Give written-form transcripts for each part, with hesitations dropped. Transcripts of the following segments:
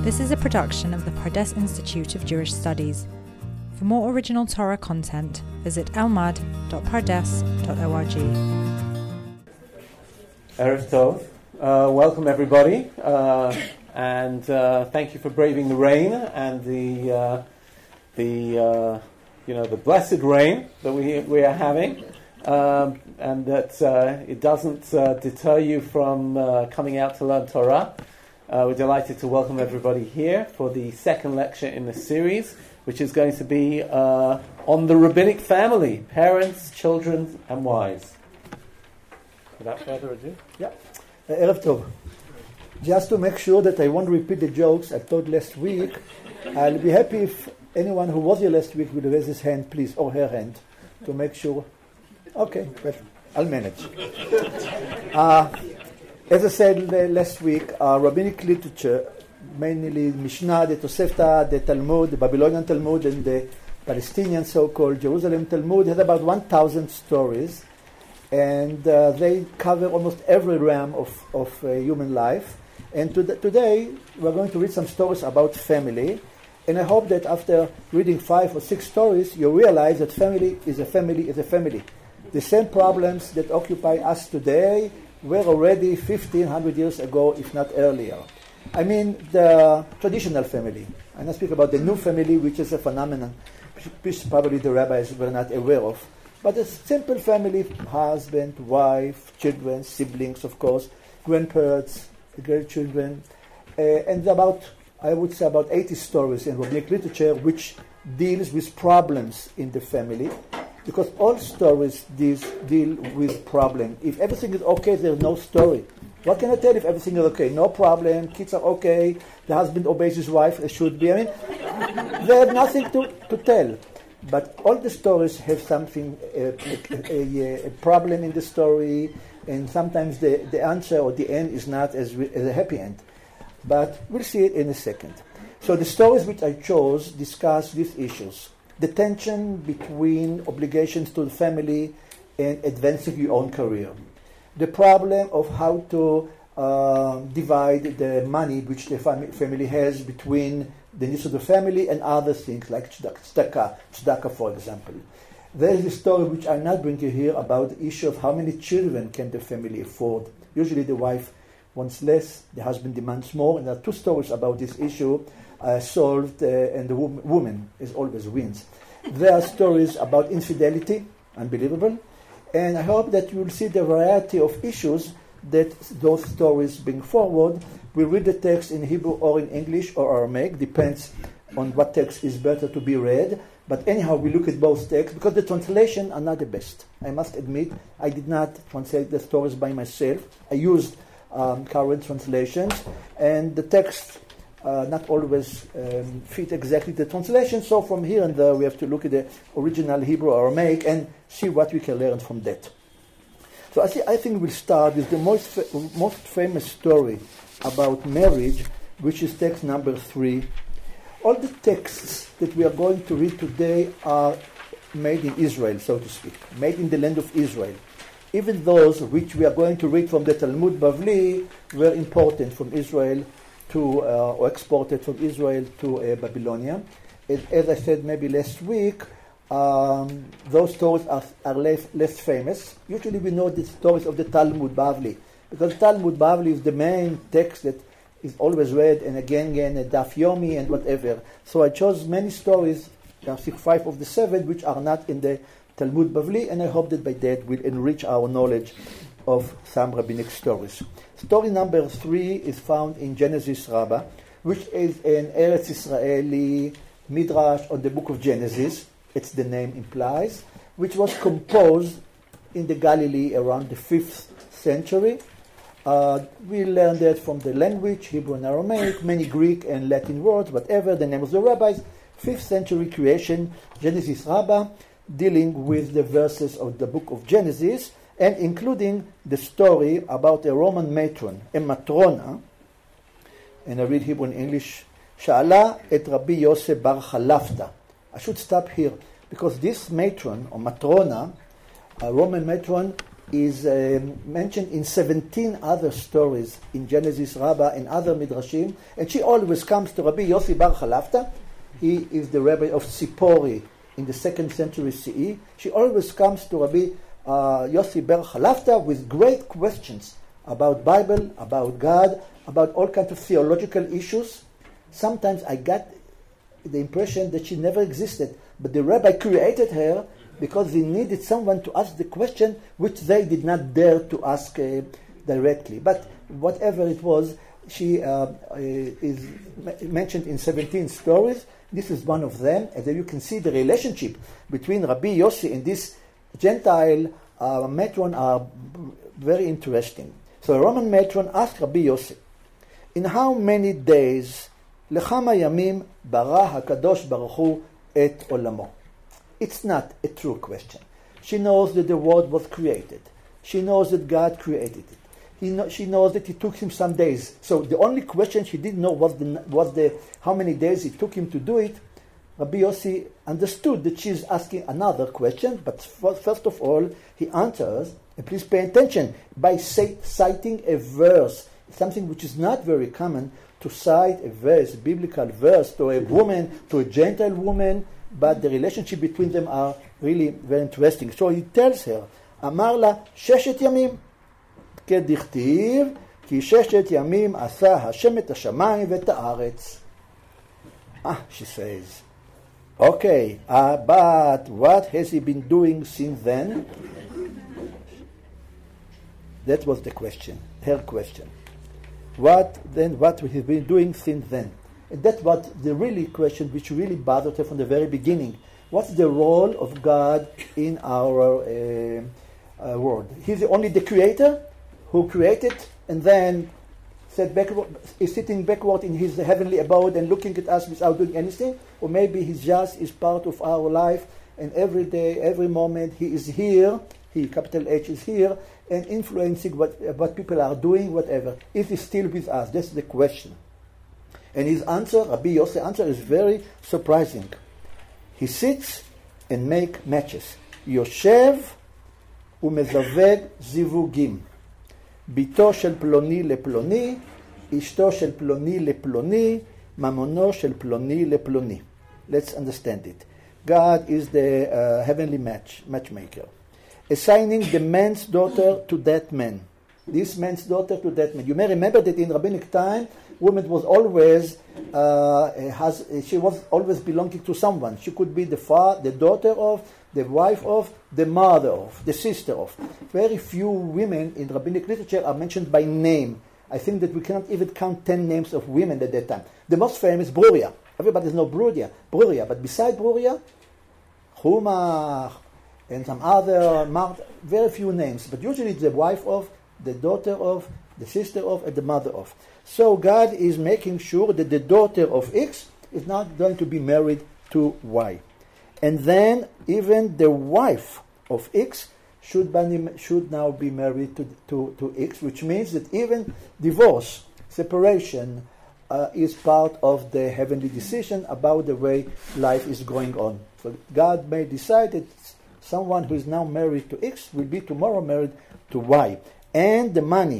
This is a production of the Pardes Institute of Jewish Studies. For more original Torah content, visit elmad.pardes.org. Erev Tov. Welcome everybody, and thank you for braving the rain and the blessed rain that we are having, and that it doesn't deter you from coming out to learn Torah. We're delighted to welcome everybody here for the second lecture in the series, which is going to be on the rabbinic family, parents, children, and wives. Without further ado. Yeah. Erev Tov. Just to make sure that I won't repeat the jokes I told last week, I'll be happy if anyone who was here last week will raise his hand, please, or her hand, to make sure. Okay, well, I'll manage. As I said last week, rabbinic literature, mainly Mishnah, the Tosefta, the Talmud, the Babylonian Talmud, and the Palestinian so-called Jerusalem Talmud, has about 1,000 stories, and they cover almost every realm of human life. And today, we're going to read some stories about family, and I hope that after reading 5 or 6 stories, you realize that family is a family is a family. The same problems that occupy us today were already 1,500 years ago, if not earlier. I mean the traditional family. I don't speak about the new family, which is a phenomenon which probably the rabbis were not aware of. But a simple family, husband, wife, children, siblings, of course, grandparents, grandchildren, and I would say about 80 stories in rabbinic literature which deals with problems in the family. Because all stories deal with problem. If everything is okay, there's no story. What can I tell if everything is okay? No problem, kids are okay, the husband obeys his wife, as should be. I mean, they have nothing to tell. But all the stories have something, a problem in the story, and sometimes the answer or the end is not as a happy end. But we'll see it in a second. So the stories which I chose discuss these issues. The tension between obligations to the family and advancing your own career. The problem of how to divide the money which the family has between the needs of the family and other things like tzedakah, for example. There is a story which I'm not bringing here about the issue of how many children can the family afford. Usually the wife wants less, the husband demands more, and there are 2 stories about this issue solved, and the woman is always wins. There are stories about infidelity, unbelievable, and I hope that you will see the variety of issues that those stories bring forward. We read the text in Hebrew or in English or Aramaic, depends on what text is better to be read. But anyhow, we look at both texts because the translations are not the best. I must admit, I did not translate the stories by myself. I used current translations, and the text not always fit exactly the translation. So from here and there, we have to look at the original Hebrew or Aramaic and see what we can learn from that. So I think we'll start with the most famous story about marriage, which is text number 3. All the texts that we are going to read today are made in Israel, so to speak, made in the land of Israel. Even those which we are going to read from the Talmud Bavli were imported from Israel or exported from Israel to Babylonia. As I said maybe last week, those stories are less famous. Usually we know the stories of the Talmud Bavli, because Talmud Bavli is the main text that is always read, and again, Daf Yomi and whatever. So I chose many stories, 5 of the 7, which are not in the Talmud Bavli, and I hope that by that we'll enrich our knowledge of some rabbinic stories. Story number 3 is found in Genesis Rabbah, which is an Eretz Israeli midrash on the book of Genesis, as the name implies, which was composed in the Galilee around the 5th century. We learned that from the language, Hebrew and Aramaic, many Greek and Latin words, whatever, the name of the rabbis, 5th century creation, Genesis Rabbah, dealing with the verses of the book of Genesis, and including the story about a Roman matron, a matrona, and I read Hebrew and English, Sha'ala et Rabbi Yosef bar Chalafta. I should stop here, because this matron, or matrona, a Roman matron, is mentioned in 17 other stories in Genesis Rabbah and other midrashim, and she always comes to Rabbi Yossi bar Chalafta. He is the rabbi of Tzipori in the 2nd century CE. She always comes to Rabbi Yossi bar Chalafta with great questions about Bible, about God, about all kinds of theological issues. Sometimes I got the impression that she never existed, but the rabbi created her because they needed someone to ask the question which they did not dare to ask directly. But whatever it was, she is mentioned in 17 stories. This is one of them. And then you can see the relationship between Rabbi Yossi and this Gentile matron are very interesting. So a Roman matron asked Rabbi Yossi, in how many days לכמה ימים ברא הקדוש ברוך הוא את עולמו? It's not a true question. She knows that the world was created. She knows that God created it. She knows that it took him some days. So the only question she didn't know was the how many days it took him to do it. Rabbi Yossi understood that she's asking another question, but first of all, he answers, and please pay attention, by citing a verse, something which is not very common, to cite a verse, a biblical verse, to a woman, to a Gentile woman, but the relationship between them are really very interesting. So he tells her, אמר לה, 6 ימים, כדכתיב, כי 6 ימים עשה השם את השמיים ואת הארץ. She says, okay, but what has he been doing since then? That was the question, her question. What has he been doing since then? And that's what the really question which really bothered her from the very beginning. What's the role of God in our world? He's only the creator who created and then is sitting backward in his heavenly abode and looking at us without doing anything, or maybe he just is part of our life, and every day, every moment he is here, he, capital H, is here, and influencing what people are doing, whatever. Is he still with us? That's the question. And his answer, Rabbi Yossi answer, is very surprising. He sits and make matches. יושב ומזווג זיווגים. ביתו של פלוני לפלוני, אשתו של פלוני לפלוני, ממונו של פלוני לפלוני. Let's understand it. God is the heavenly matchmaker. Assigning the man's daughter to that man. This man's daughter to that man. You may remember that in rabbinic time, woman was always she was always belonging to someone. She could be the daughter of, the wife of, the mother of, the sister of. Very few women in rabbinic literature are mentioned by name. I think that we cannot even count 10 names of women at that time. The most famous, Bruria. Everybody knows Bruria. But beside Bruria, Chuma and some other, very few names. But usually it's the wife of, the daughter of, the sister of, and the mother of. So God is making sure that the daughter of X is not going to be married to Y. And then even the wife of X should now be married to X, which means that even divorce, separation, is part of the heavenly decision about the way life is going on. So God may decide that someone who is now married to X will be tomorrow married to Y. And the money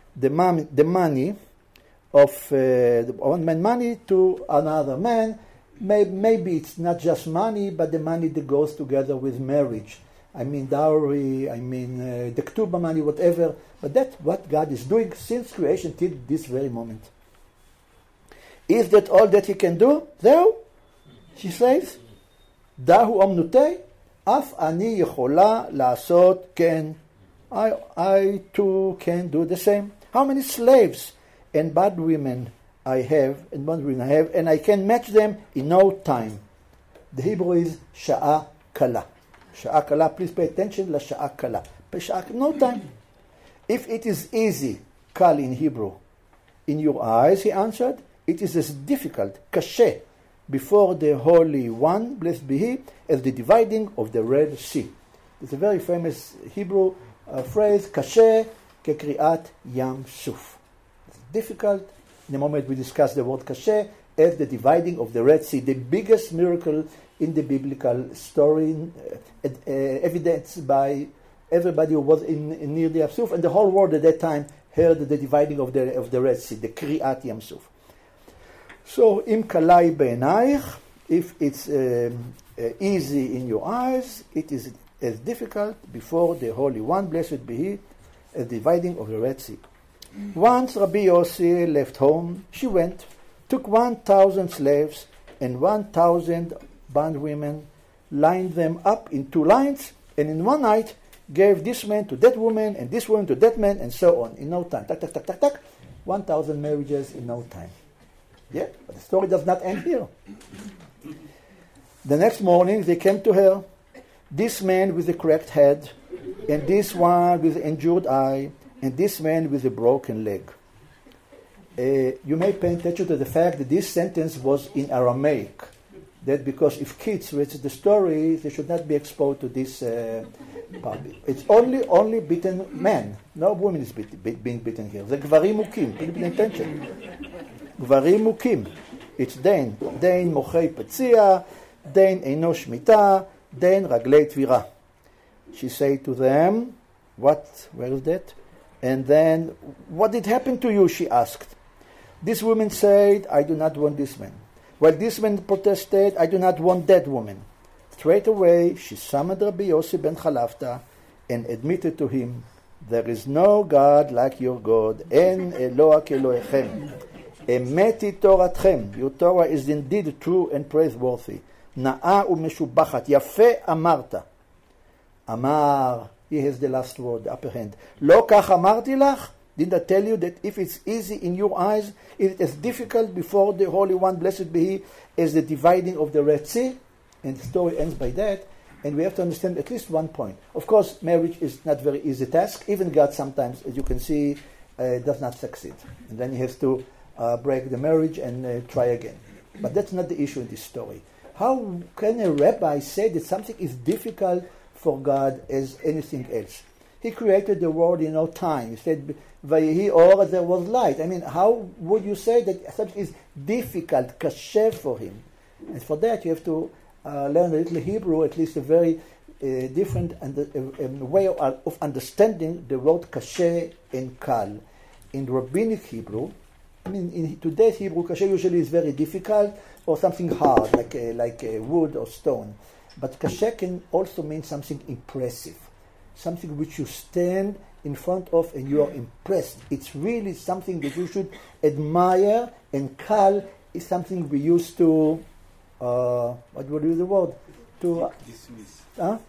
of one man money to another man, maybe it's not just money, but the money that goes together with marriage. I mean dowry, I mean the ketubah money, whatever. But that's what God is doing since creation till this very moment. Is that all that he can do? Zeu, she says. Dahu omnutei, af ani yechola לעשות כן. I too can do the same. How many slaves and bad women I have, and I can match them in no time. The Hebrew is sha'a kala. Sha'a kala, please pay attention, la sha'a kala. No time. If it is easy, kal in Hebrew, in your eyes, he answered, it is as difficult, kashe, before the Holy One, blessed be He, as the dividing of the Red Sea. It's a very famous Hebrew phrase, kashe kekriat yam suf. It's difficult. In a moment we discuss the word kashe as the dividing of the Red Sea, the biggest miracle in the biblical story, evidenced by everybody who was near the Yam Suf, and the whole world at that time heard the dividing of the Red Sea, the Kriat Yam Suf. So, im kalai be'enaich, if it's easy in your eyes, it is as difficult before the Holy One, blessed be He, as dividing of the Red Sea. Once Rabbi Yossi left home, she went, took 1,000 slaves and 1,000 bondwomen, lined them up in 2 lines, and in one night gave this man to that woman, and this woman to that man, and so on, in no time. Tak, tak, tak, tak, tak. 1,000 marriages in no time. Yeah, but the story does not end here. The next morning they came to her, this man with a cracked head, and this one with an injured eye, and this man with a broken leg. You may pay attention to the fact that this sentence was in Aramaic. That because if kids read the story, they should not be exposed to this part. It's only beaten men. No woman is being beaten here. The gvarim mukim. Pay attention. Gvarim mukim. It's den. Den mochei petzia. Den eino shmita. Den raglei tvira. She said to them, what? Where is that? And then, what did happen to you? She asked. This woman said, I do not want this man. While this man protested, I do not want that woman. Straight away, she summoned Rabbi Yossi ben Chalafta and admitted to him, there is no God like your God. En Eloah Elohechem. Emeti Toratchem. Your Torah is indeed true and praiseworthy. Na'a umeshubachat. Yafe amarta. Amar. He has the last word, the upper hand. Lo kach amarti lach. Didn't I tell you that if it's easy in your eyes, it is as difficult before the Holy One, blessed be He, as the dividing of the Red Sea? And the story ends by that. And we have to understand at least one point. Of course, marriage is not a very easy task. Even God sometimes, as you can see, does not succeed. And then He has to break the marriage and try again. But that's not the issue in this story. How can a rabbi say that something is difficult for God as anything else? He created the world in no time. He said, Vayehi or there was light. I mean, how would you say that something is difficult, kasher for Him? And for that you have to learn a little Hebrew, at least a very different way of understanding the word kasher and kal. In rabbinic Hebrew, I mean, in today's Hebrew, kasher usually is very difficult or something hard, like wood or stone. But kasher can also mean something impressive, something which you stand in front of and you are impressed. It's really something that you should admire, and kal is something we used to, what would be the word? To dismiss.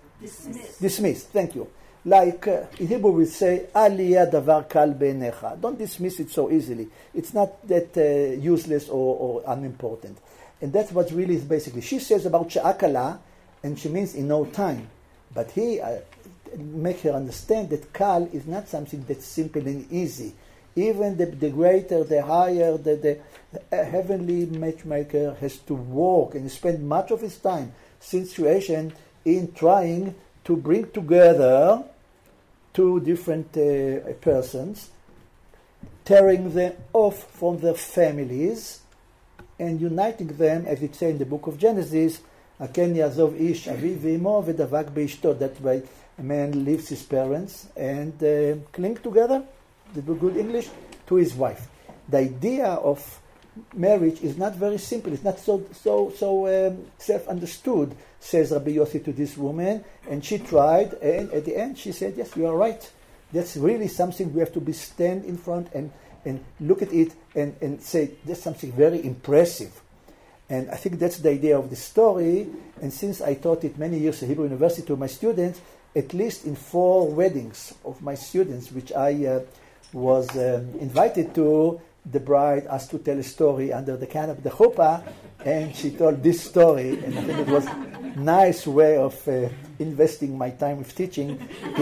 Dismiss, thank you. Like in Hebrew we say, Aliyah davar kal beinecha. Don't dismiss it so easily. It's not that useless or unimportant. And that's what really is basically. She says about she'akala, and she means in no time. But he make her understand that kal is not something that's simple and easy. Even the greater, the higher, the heavenly matchmaker has to work and spend much of his time, situation, in trying to bring together 2 different persons, tearing them off from their families and uniting them, as it says in the book of Genesis, Aken Yazov Ish Aviv V'imo V'davak Beishto. That way a man leaves his parents and cling together, the good English, to his wife. The idea of marriage is not very simple. It's not so self-understood, says Rabbi Yossi to this woman, and she tried, and at the end she said, yes, you are right. That's really something we have to stand in front and look at it and say, that's something very impressive. And I think that's the idea of the story. And since I taught it many years at Hebrew University to my students, at least in 4 weddings of my students, which I was invited to, the bride asked to tell a story under the canopy of the chuppah, and she told this story, and I think it was a nice way of investing my time with teaching to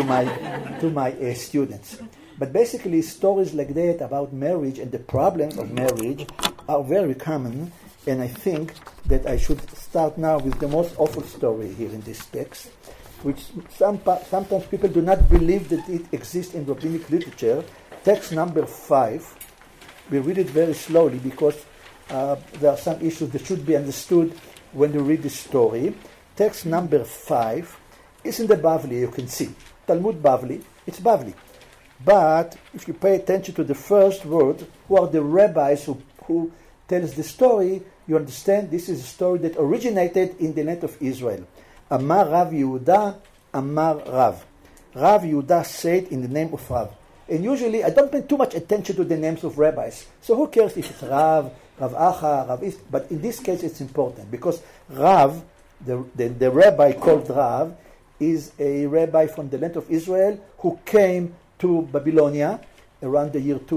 my students. But basically, stories like that about marriage and the problems of marriage are very common, and I think that I should start now with the most awful story here in this text, which sometimes people do not believe that it exists in rabbinic literature. Text number 5. We read it very slowly because there are some issues that should be understood when you read the story. Text number 5 is in the Bavli, you can see. Talmud Bavli, it's Bavli. But if you pay attention to the first word, who are the rabbis who tells the story, you understand this is a story that originated in the land of Israel. Amar Rav Yehuda, Amar Rav. Rav Yehuda said in the name of Rav. And usually I don't pay too much attention to the names of rabbis. So who cares if it's Rav, Rav Acha, Rav Is? But in this case it's important because Rav, the rabbi called Rav, is a rabbi from the land of Israel who came to Babylonia around the year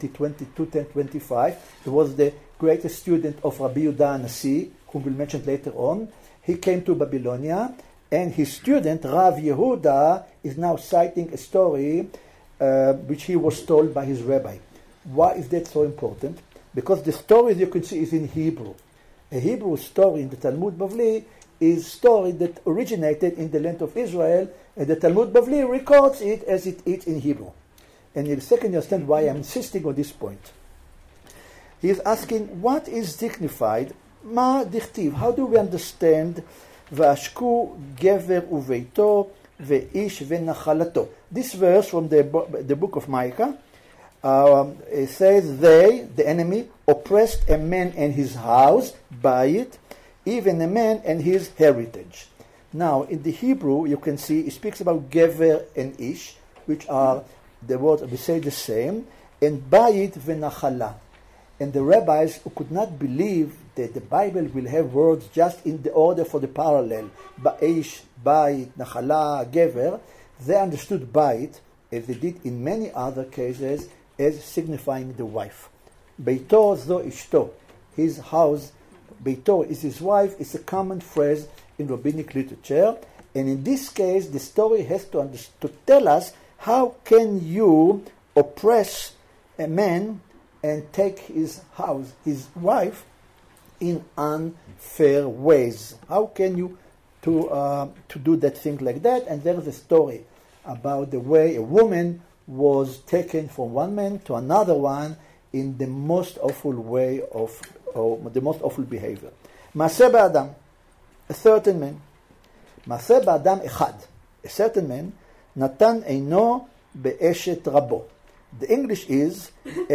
210-25. He was the greatest student of Rabbi Yehuda Nasi, whom we'll mention later on. He came to Babylonia, and his student, Rav Yehuda, is now citing a story which he was told by his rabbi. Why is that so important? Because the story, as you can see, is in Hebrew. A Hebrew story in the Talmud Bavli is a story that originated in the land of Israel, and the Talmud Bavli records it as it is in Hebrew. And in a second you understand why I'm insisting on this point. He is asking, what is dignified? Ma dichtiv? How do we understand Vashku gever uveito ve'ish ve'nachalato? This verse from the book of Micah, it says, they, the enemy, oppressed a man and his house, bayit, even a man and his heritage. Now, in the Hebrew, you can see, it speaks about gever and ish, which are the words we say the same, and bayit ve'nachala. And the rabbis who could not believe that the Bible will have words just in the order for the parallel, ba'ish, bayit, nachala, gever, they understood bayit, as they did in many other cases, as signifying the wife. Beito zo ishto, his house, Beito is his wife, is a common phrase in rabbinic literature, and in this case the story has to tell us how can you oppress a man and take his house, his wife, in unfair ways. How can you to do that thing like that? And there's a story about the way a woman was taken from one man to another one in the most awful way of, or the most awful behavior. Maaseh ba'adam, a certain man. Maaseh ba'adam echad, a certain man, natan eino be'eshet rabo. The English is,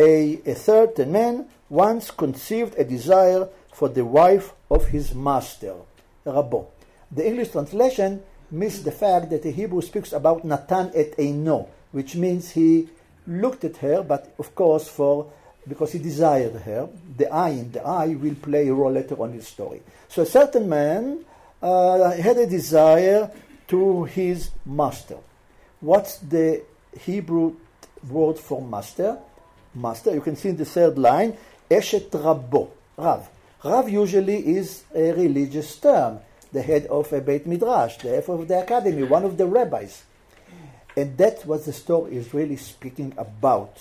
a certain man once conceived a desire for the wife of his master, Rabo. The English translation missed the fact that the Hebrew speaks about Natan et Eino, which means he looked at her, but of course because he desired her. The eye will play a role later on in the story. So a certain man had a desire to his master. What's the Hebrew word for master? Master, you can see in the third line, Eshet Rabbo, Rav. Rav usually is a religious term, the head of a Beit Midrash, the head of the academy, one of the rabbis. And that's what the story is really speaking about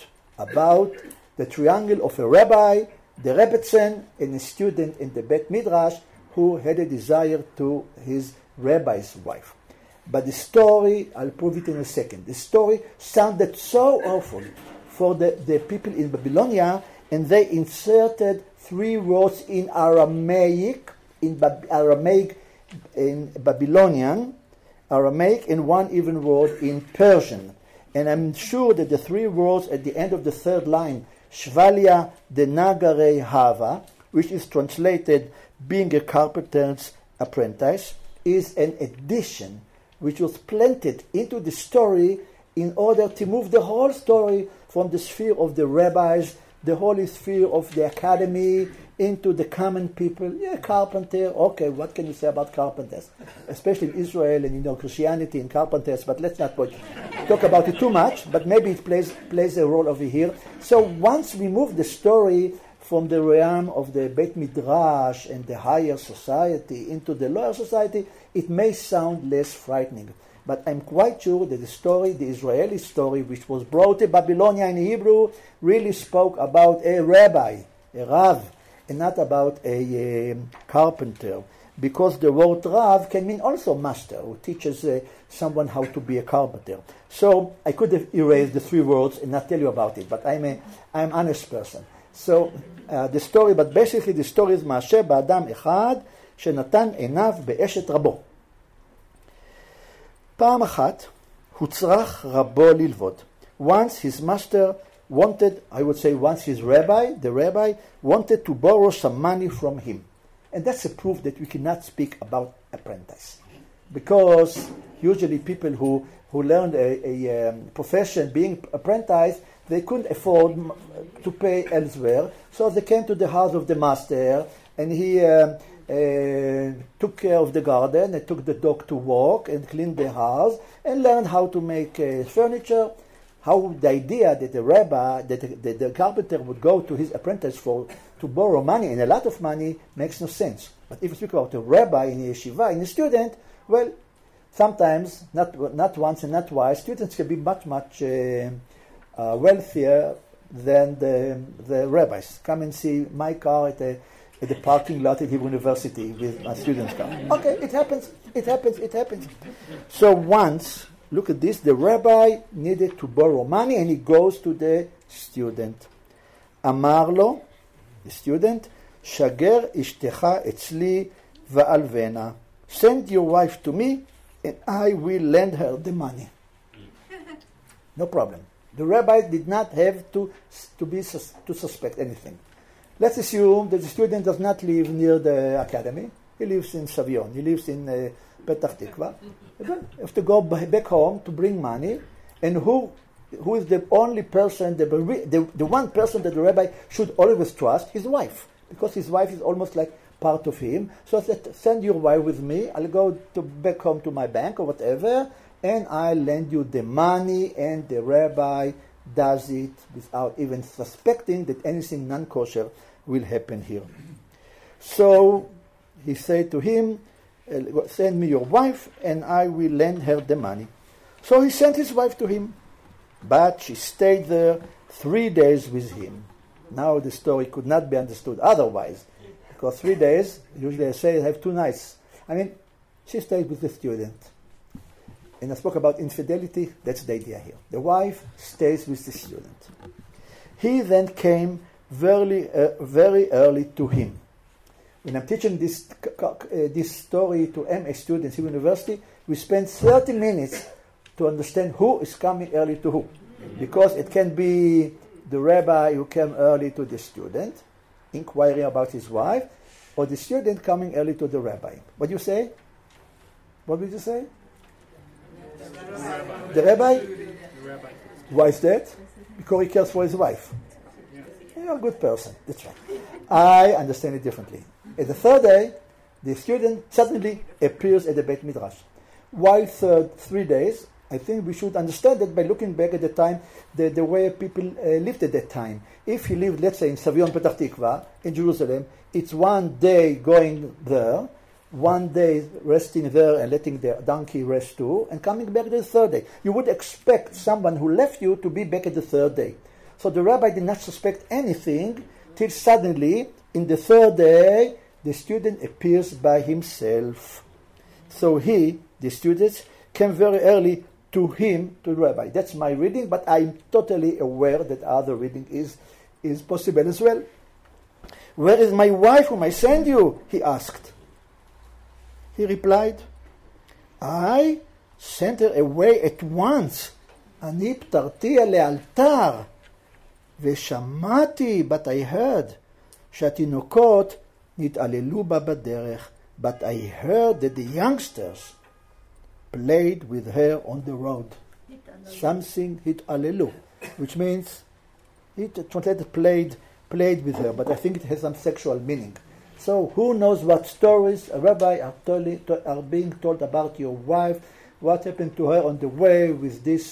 the triangle of a rabbi, the Rebbetzin, and a student in the Beit Midrash who had a desire to his rabbi's wife. But the story, I'll prove it in a second, the story sounded so awful for the people in Babylonia, and they inserted 3 words in Aramaic, in Babylonian, Aramaic, and 1 even word in Persian. And I'm sure that the 3 words at the end of the third line, Shvalia de Nagarei Hava, which is translated being a carpenter's apprentice, is an addition which was planted into the story in order to move the whole story from the sphere of the rabbis, the holy sphere of the academy, into the common people. Yeah, carpenter, okay, what can you say about carpenters? Especially in Israel and Christianity and carpenters, but let's not talk about it too much, but maybe it plays a role over here. So once we move the story from the realm of the Beit Midrash and the higher society into the lower society, it may sound less frightening. But I'm quite sure that the story, the Israeli story, which was brought to Babylonia in Hebrew, really spoke about a rabbi, a Rav, and not about a carpenter. Because the word Rav can mean also master, who teaches someone how to be a carpenter. So I could have erased the 3 words and not tell you about it, but I'm an honest person. So the story, but basically the story is Maaseh ba'adam echad שנתן עיניו באשת רבו. פעם אחת הוצרך רבו ללמוד. Once his master wanted, I would say once his rabbi, the rabbi, wanted to borrow some money from him. And that's a proof that we cannot speak about apprentice. Because usually people who learned a profession being apprentice, they couldn't afford to pay elsewhere. So they came to the house of the master, and he took care of the garden and took the dog to walk and cleaned the house and learned how to make furniture. How the idea that the rabbi, that the carpenter would go to his apprentice to borrow money, and a lot of money, makes no sense. But if you speak about a rabbi in a yeshiva, in a student, well, sometimes, not once and not twice, students can be much wealthier than the rabbis. Come and see my car at the parking lot at Hebrew University with my student's car. Okay, it happens. So once, look at this, the rabbi needed to borrow money, and he goes to the student. אמר לו, the student, שגר אשתך אצלי ועלבנה. Send your wife to me, and I will lend her the money. No problem. The rabbi did not have to suspect anything. Let's assume that the student does not live near the academy. He lives in Savion. He lives in Petach Tikva. You have to go back home to bring money. And who is the only person, the one person that the rabbi should always trust? His wife. Because his wife is almost like part of him. So I said, send your wife with me. I'll go back home to my bank or whatever, and I'll lend you the money. And the rabbi does it without even suspecting that anything non-kosher will happen here. So he said to him, send me your wife, and I will lend her the money. So he sent his wife to him, but she stayed there 3 days with him. Now the story could not be understood otherwise, because 3 days, usually I say, I have 2 nights. I mean, she stayed with the student. And I spoke about infidelity, that's the idea here. The wife stays with the student. He then came very early to him. When I'm teaching this story to MA students in university, we spend 30 minutes to understand who is coming early to who. Because it can be the rabbi who came early to the student, inquiring about his wife, or the student coming early to the rabbi. What do you say? What did you say? The rabbi? Why is that? Because he cares for his wife. You're a good person. That's right. I understand it differently. At the third day, the student suddenly appears at the Beit Midrash. Why 3 days? I think we should understand that by looking back at the time, the way people lived at that time. If he lived, let's say, in Savion Petach Tikva, in Jerusalem, it's 1 day going there, 1 day resting there and letting the donkey rest too, and coming back the third day. You would expect someone who left you to be back at the third day. So the rabbi did not suspect anything till suddenly, in the third day, the student appears by himself. So the students, came very early to him, to the rabbi. That's my reading, but I'm totally aware that other reading is possible as well. Where is my wife whom I send you? He asked. He replied, I sent her away at once. אני פטרתיה לאלתר. ושמעתי, but I heard, שהתינוקות נתעללו בה בדרך. But I heard that the youngsters played with her on the road. Something התעללו, which means, it translated played with her, but I think it has some sexual meaning. So who knows what stories a rabbi are being told about your wife, what happened to her on the way with these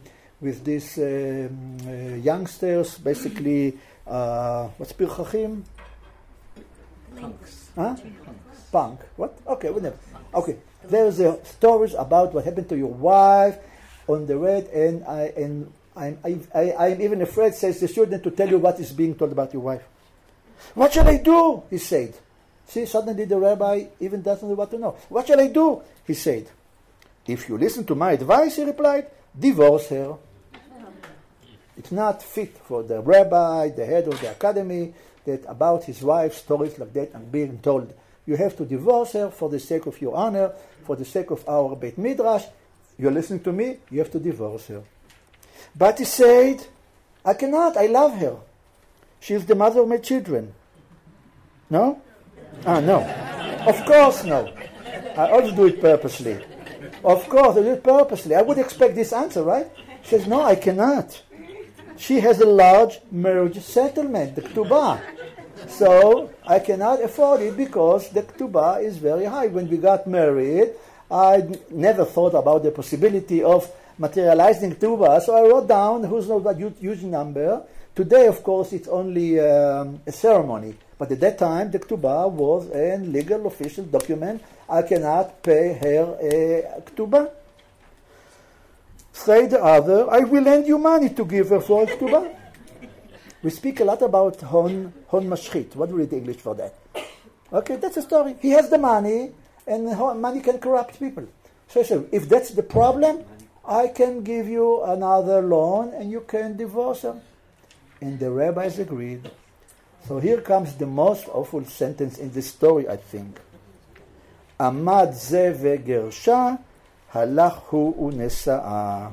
youngsters, basically, what's pirchachim? Punks. Huh? Punk. What? Okay, whatever. Okay, there's stories about what happened to your wife on the road, and I'm even afraid, says the student, to tell you what is being told about your wife. What shall I do? He said. See, suddenly the rabbi even doesn't know what to know. What shall I do? He said. If you listen to my advice, he replied, divorce her. It's not fit for the rabbi, the head of the academy, that about his wife, stories like that are being told. You have to divorce her for the sake of your honor, for the sake of our Beit Midrash. you're listening to me, you have to divorce her. But he said, I cannot, I love her. She is the mother of my children. No? No. Of course no. I always do it purposely. Of course, I do it purposely. I would expect this answer, right? She says, no, I cannot. She has a large marriage settlement, the ketubah. So I cannot afford it because the ketubah is very high. When we got married, I never thought about the possibility of materializing ketubah, so I wrote down who's not that huge number. Today, of course, it's only a ceremony. But at that time, the ketubah was a legal official document. I cannot pay her a ketubah. Say the other, I will lend you money to give her for a ketubah. We speak a lot about hon mashchit. What do we read English for that? Okay, that's a story. He has the money, and money can corrupt people. So I said, if that's the problem, I can give you another loan, and you can divorce her. And the rabbis agreed. So here comes the most awful sentence in this story, I think. Amad ze vegersha, halach hu unesa'a.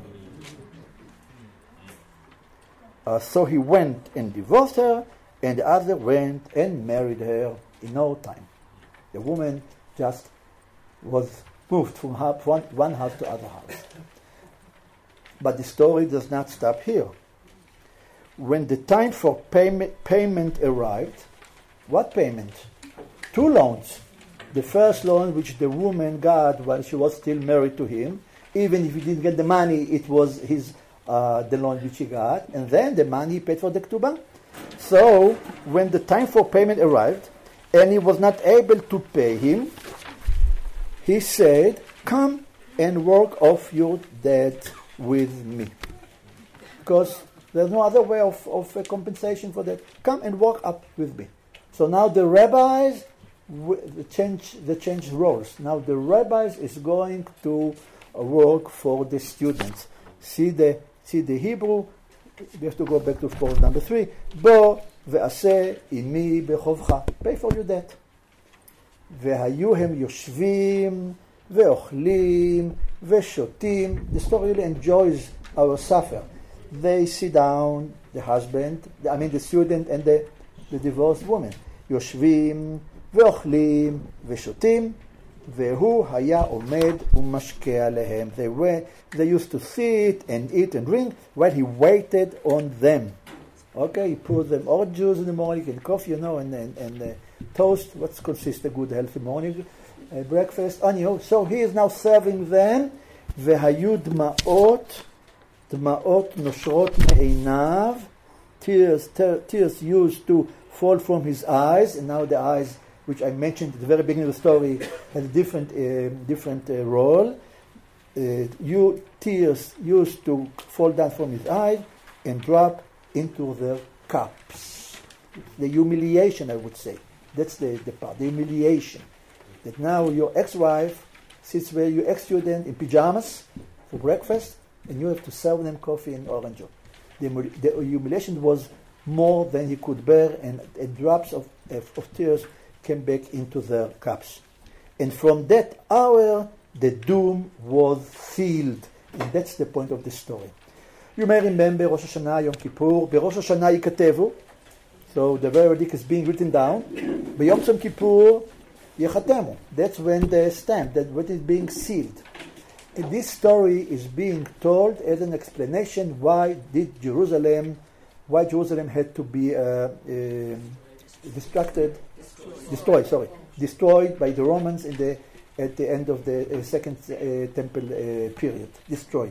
So he went and divorced her, and the other went and married her in no time. The woman just was moved from one house to other house. But the story does not stop here. When the time for payment arrived, what payment? 2 loans. The first loan which the woman got while she was still married to him, even if he didn't get the money, it was the loan which he got, and then the money he paid for the ketubah. So when the time for payment arrived, and he was not able to pay him, he said, come and work off your debt with me. Because there's no other way of compensation for that. Come and work up with me. So now the rabbis change roles. Now the rabbis is going to work for the students. See the Hebrew. We have to go back to clause number 3. Bo ve'aseh imi bechovcha. Pay for your debt. והיו הם יושבים ואוכלים ושותים. The story really enjoys our suffer. They sit down, the student and the divorced woman. יושבים ואוכלים ושותים, והוא היה עומד ומשקה עליהם. They used to sit and eat and drink while he waited on them. Okay, he poured them orange juice in the morning and coffee, and toast. What consists a good healthy morning breakfast? So he is now serving them. והיו דמעות נושרות מעיניו. Tears used to fall from his eyes, and now the eyes, which I mentioned at the very beginning of the story, had a different role. Tears used to fall down from his eyes and drop into the cups. The humiliation, I would say. That's the part, the humiliation. That now your ex-wife sits where your ex-student in pajamas for breakfast, and you have to serve them coffee and orange juice. The humiliation was more than he could bear, and drops of tears came back into the cups. And from that hour, the doom was sealed. And that's the point of the story. You may remember Rosh Hashanah, Yom Kippur. בראש השנה ייכתבו. So the verdict is being written down. ביום Yom Kippur ייחתמו. That's when the stamp, that what is being sealed. And this story is being told as an explanation why Jerusalem had to be destroyed by the Romans at the end of the Second Temple period. Destroyed.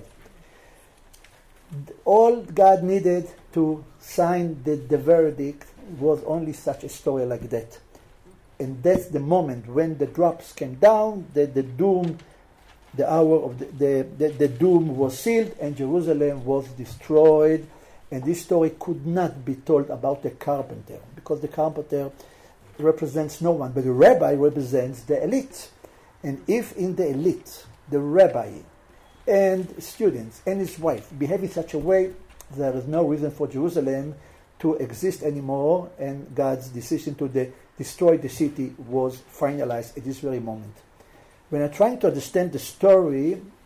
All God needed to sign the verdict was only such a story like that. And that's the moment when the drops came down, the doom, the hour of the doom was sealed, and Jerusalem was destroyed. And this story could not be told about the carpenter, because the carpenter represents no one, but the rabbi represents the elite. And if in the elite, the rabbi and students and his wife behave in such a way, there is no reason for Jerusalem to exist anymore, and God's decision to destroy the city was finalized at this very moment. When I'm trying to understand the story,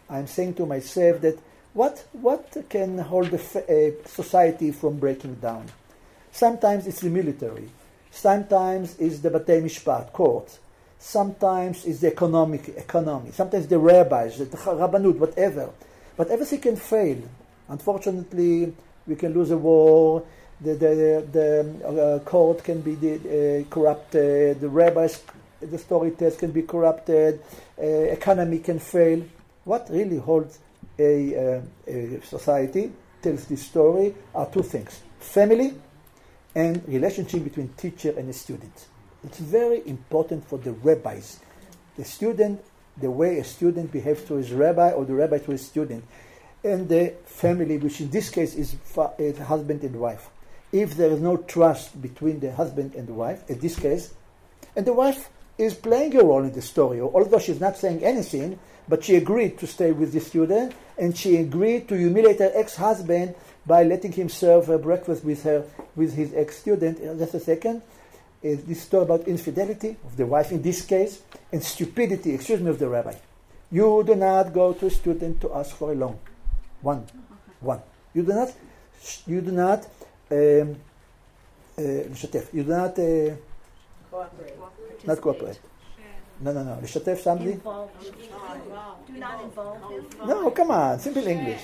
I'm saying to myself that what can hold a society from breaking down? Sometimes it's the military. Sometimes it's the Batei Mishpat, court. Sometimes it's the economy. Sometimes the rabbis, the Rabbanut, whatever. But everything can fail. Unfortunately, we can lose a war. The court can be corrupted. The rabbis, the storytellers can be corrupted. Economy can fail. What really holds a society, tells this story, are two things: family and relationship between teacher and a student. It's very important for the rabbis. The student, the way a student behaves to his rabbi or the rabbi to his student. And the family, which in this case is husband and wife. If there is no trust between the husband and the wife, in this case, and the wife is playing a role in the story, although she's not saying anything, but she agreed to stay with the student, and she agreed to humiliate her ex-husband by letting him serve breakfast with his ex-student. Just a second. This story about infidelity of the wife in this case, and stupidity, of the rabbi. You do not go to a student to ask for a loan. One. You do not not cooperate. No. לשתף somebody? Do not involve him. No, come on, simple English.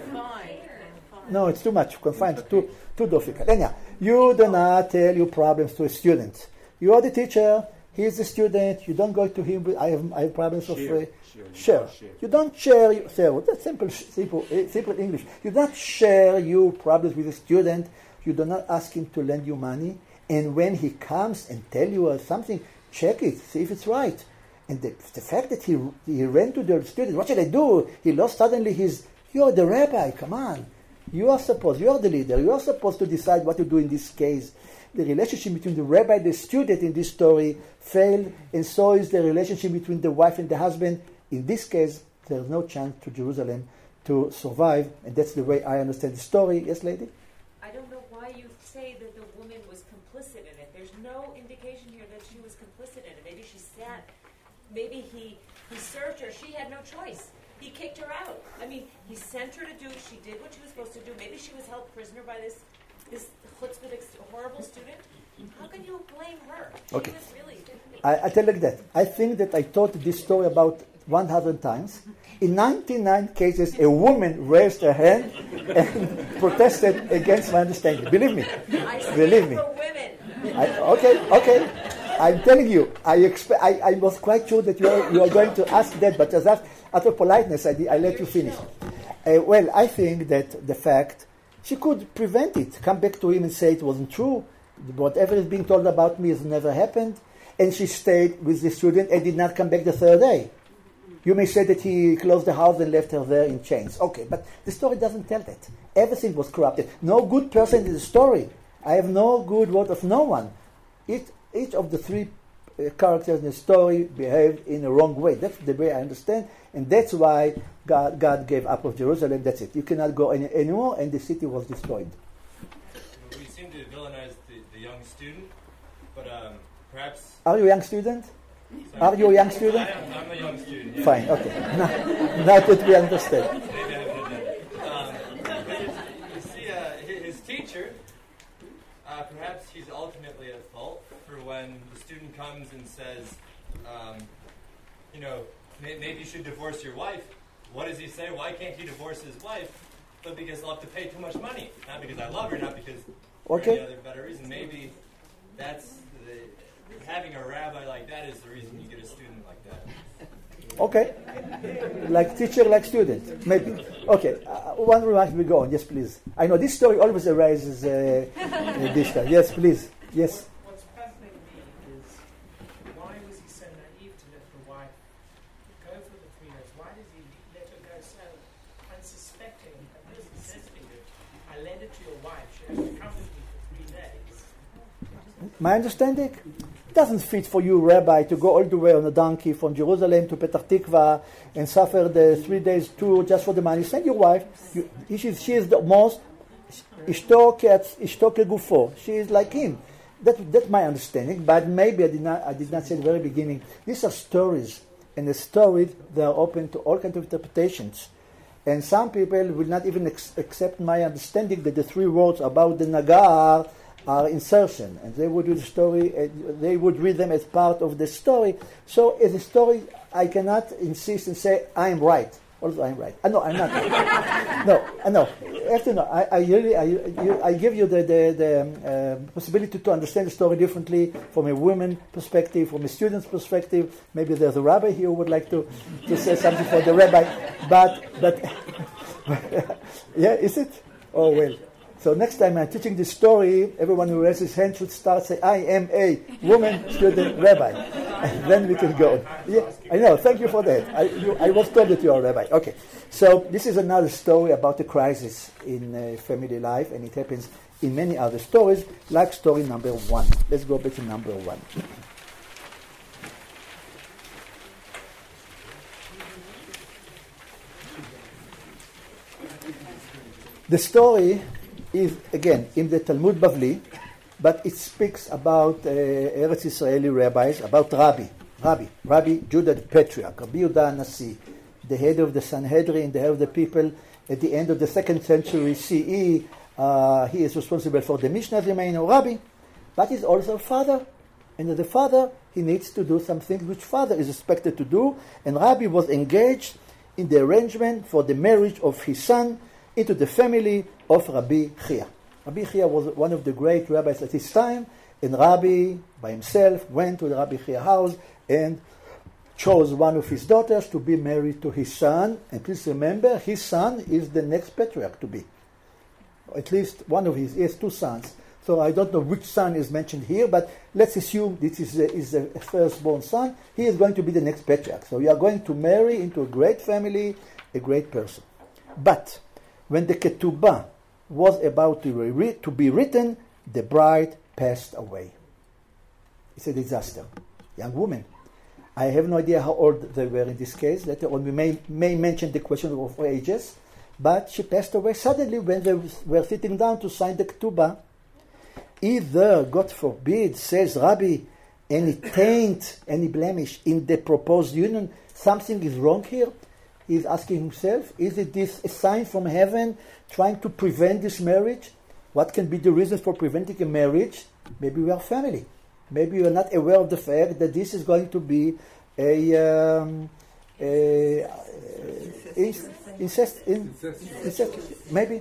No, it's too much. Confined, too difficult. Anyhow, you do not tell your problems to a student. You are the teacher. He is the student. You don't go to him with, I have problems of share. You don't share. That's simple English. You don't share your problems with a student. You do not ask him to lend you money. And when he comes and tell you something, check it, see if it's right. And the fact that he ran to the student, what should I do? He lost suddenly you're the rabbi, come on. You are the leader. You are supposed to decide what to do in this case. The relationship between the rabbi and the student in this story failed, and so is the relationship between the wife and the husband. In this case, there's no chance to Jerusalem to survive, and that's the way I understand the story. Yes, lady? I don't know why you say that the woman was complicit in it. There's no indication here that she was complicit in it. Maybe she sat, maybe he served her. She had no choice. He kicked her out. I mean, he sent her to do, she did what she was supposed to do. Maybe she was held prisoner by this chutzpah, horrible student. How can you blame her? Okay. She was really... I tell like that. I think that I taught this story about 100 times. In 99 cases, a woman raised her hand and protested against my understanding. Believe me. Believe me. For women. Okay. I'm telling you, I was quite sure that you are going to ask that, but just out of politeness, I let you finish. Well, I think that the fact, she could prevent it, come back to him and say it wasn't true, whatever is being told about me has never happened, and she stayed with the student and did not come back the third day. You may say that he closed the house and left her there in chains. Okay, but the story doesn't tell that. Everything was corrupted. No good person in the story. I have no good word of no one. Each of the three characters in the story behaved in a wrong way. That's the way I understand, and that's why God gave up of Jerusalem. That's it. You cannot go anymore, and the city was destroyed. We seem to villainize the young student, but perhaps... Are you a young student? Are you a young student? I'm a young student. Yeah. Fine, okay. Now that we understand. You see, his teacher, perhaps he's ultimately at fault for when the student comes and says, maybe you should divorce your wife. What does he say? Why can't he divorce his wife? But because I'll have to pay too much money. Not because I love her, not because for any other better reason. Maybe that's having a rabbi like that is the reason you get a student like that. Okay. Like teacher, like student. Maybe. Okay. One remark we go on. Yes, please. I know this story always arises this time. Yes, please. Yes. What's fascinating me is why was he so naive to let the wife go for the 3 years? Why did he let her go so unsuspecting? A person says to you, I lend it to your wife. She has to come with me for 3 days. My understanding? It doesn't fit for you, Rabbi, to go all the way on a donkey from Jerusalem to Petah Tikva and suffer the 3 days tour just for the money. Send your wife. She is the most ishto kegufo. She is like him. That's my understanding. But maybe I did not say at the very beginning. These are stories. and the stories, they are open to all kinds of interpretations. And some people will not even accept my understanding that the three words about the Nagar are insertion, and they would read the story, they would read them as part of the story. So as a story, I cannot insist and say, I'm right. Also, I'm right. No, I'm not. No. After no, I give you the possibility to understand the story differently from a woman perspective, from a student's perspective. Maybe there's a rabbi here who would like to say something for the rabbi. But yeah, is it? Oh well. So next time I'm teaching this story, everyone who raises his hand should start say, I am a woman student rabbi. And then we can go. Yeah, I know. Thank you for that. I was told that you are a rabbi. Okay. So this is another story about a crisis in family life, and it happens in many other stories, like story number 1. Let's go back to number 1. The story is, again, in the Talmud Bavli, but it speaks about Eretz Israeli rabbis, about Rabbi Judah the Patriarch, Rabbi Yehuda Nasi, the head of the Sanhedrin, the head of the people. At the end of the 2nd century CE, he is responsible for the Mishnah Yemeinu Rabbi, but he's also a father. And as a father, he needs to do some things which father is expected to do. And Rabbi was engaged in the arrangement for the marriage of his son into the family of Rabbi Chia. Rabbi Chia was one of the great rabbis at his time, and Rabbi, by himself, went to the Rabbi Chia house and chose one of his daughters to be married to his son. And please remember, his son is the next patriarch to be. At least one of his, he has 2 sons. So I don't know which son is mentioned here, but let's assume this is the firstborn son. He is going to be the next patriarch. So you are going to marry into a great family, a great person. But when the ketubah was about to be written, the bride passed away. It's a disaster. Young woman. I have no idea how old they were in this case. Later on we may mention the question of ages. But she passed away suddenly when they were sitting down to sign the ketubah. Either, God forbid, says Rabbi, any taint, any blemish in the proposed union, something is wrong here. He's asking himself, is it this a sign from heaven trying to prevent this marriage? What can be the reason for preventing a marriage? Maybe we are family. Maybe you are not aware of the fact that this is going to be incest, maybe.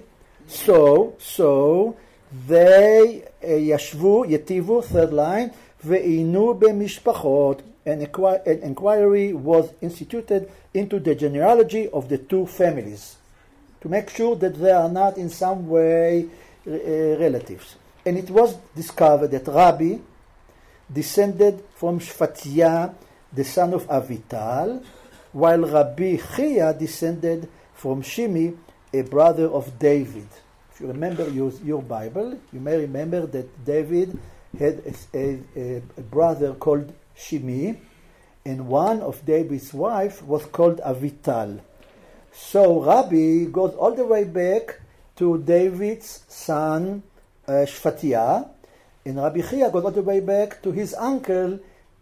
So they yashvu, yetivu, 3rd line, ve'inu b'mishpachot. An inquiry was instituted into the genealogy of the 2 families to make sure that they are not in some way relatives. And it was discovered that Rabbi descended from Shfatia, the son of Avital, while Rabbi Chia descended from Shimi, a brother of David. If you remember your Bible, you may remember that David had a brother called Shimi, and one of David's wife was called Avital. So Rabbi goes all the way back to David's son Shfatia, and Rabbi Chia goes all the way back to his uncle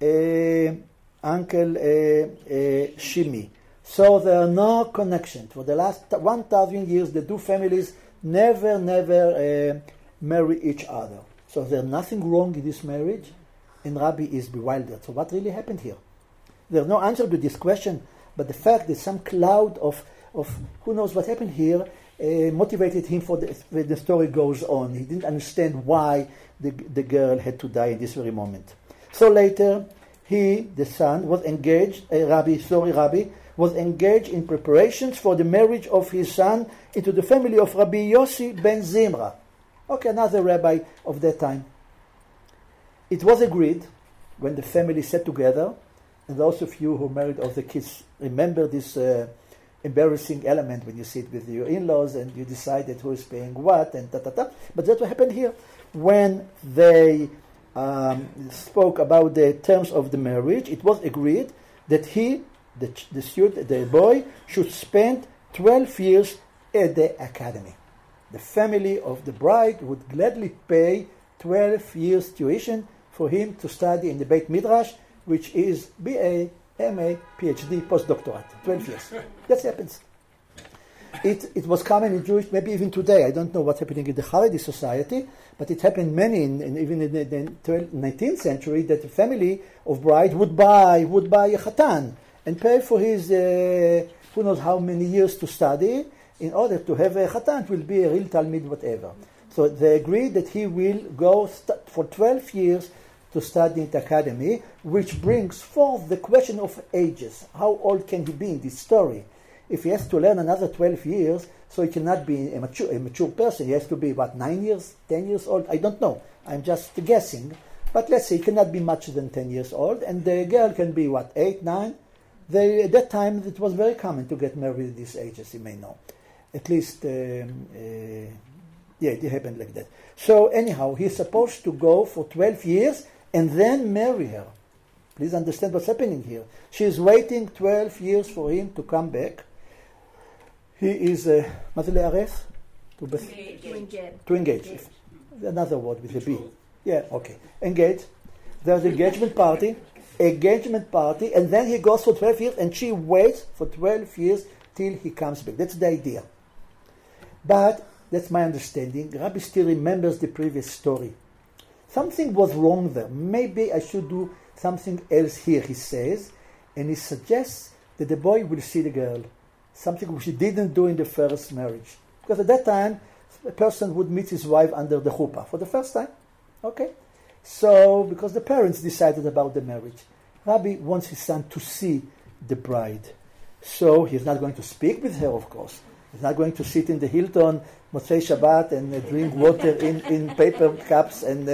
Shimi. So there are no connections. For the last 1,000 years, the 2 families never marry each other. So there's nothing wrong in this marriage, and Rabbi is bewildered. So what really happened here? There's no answer to this question, but the fact that some cloud of who knows what happened here motivated him for when the story goes on. He didn't understand why the girl had to die in this very moment. So later, he, the son, was engaged, Rabbi was engaged in preparations for the marriage of his son into the family of Rabbi Yossi ben Zimra. Okay, another rabbi of that time. It was agreed when the family sat together, and those of you who married all the kids remember this embarrassing element when you sit with your in-laws and you decided who is paying what and ta-ta-ta. But that's what happened here. When they spoke about the terms of the marriage, it was agreed that he, the boy, should spend 12 years at the academy. The family of the bride would gladly pay 12 years tuition for him to study in the Beit Midrash, which is BA MA, PhD, postdoctorate, 12 years. That happens. It was common in Jewish, maybe even today. I don't know what's happening in the Haredi society, but it happened even in the 19th century that the family of bride would buy a chatan and pay for his who knows how many years to study in order to have a chatan. It will be a real Talmid, whatever. So they agreed that he will go for 12 years to study in the academy, which brings forth the question of ages. How old can he be in this story? If he has to learn another 12 years, so he cannot be a mature person, he has to be, 9 years, 10 years old? I don't know. I'm just guessing. But let's say he cannot be much than 10 years old, and the girl can be, 8, 9? At that time, it was very common to get married at these ages, you may know. At least, it happened like that. So anyhow, he's supposed to go for 12 years and then marry her. Please understand what's happening here. She is waiting 12 years for him to come back. He is, מה זה לערף? To engage. Another word with a B. Yeah, okay. Engage. There's engagement party, and then he goes for 12 years, and she waits for 12 years till he comes back. That's the idea. But, that's my understanding, Rabbi still remembers the previous story. Something was wrong there. Maybe I should do something else here, he says, and he suggests that the boy will see the girl. Something which he didn't do in the first marriage. Because at that time, a person would meet his wife under the chuppah for the first time. Okay? So, because the parents decided about the marriage, Rabbi wants his son to see the bride. So, he's not going to speak with her, of course. He's not going to sit in the Hilton, Motzei Shabbat, and drink water in paper cups, and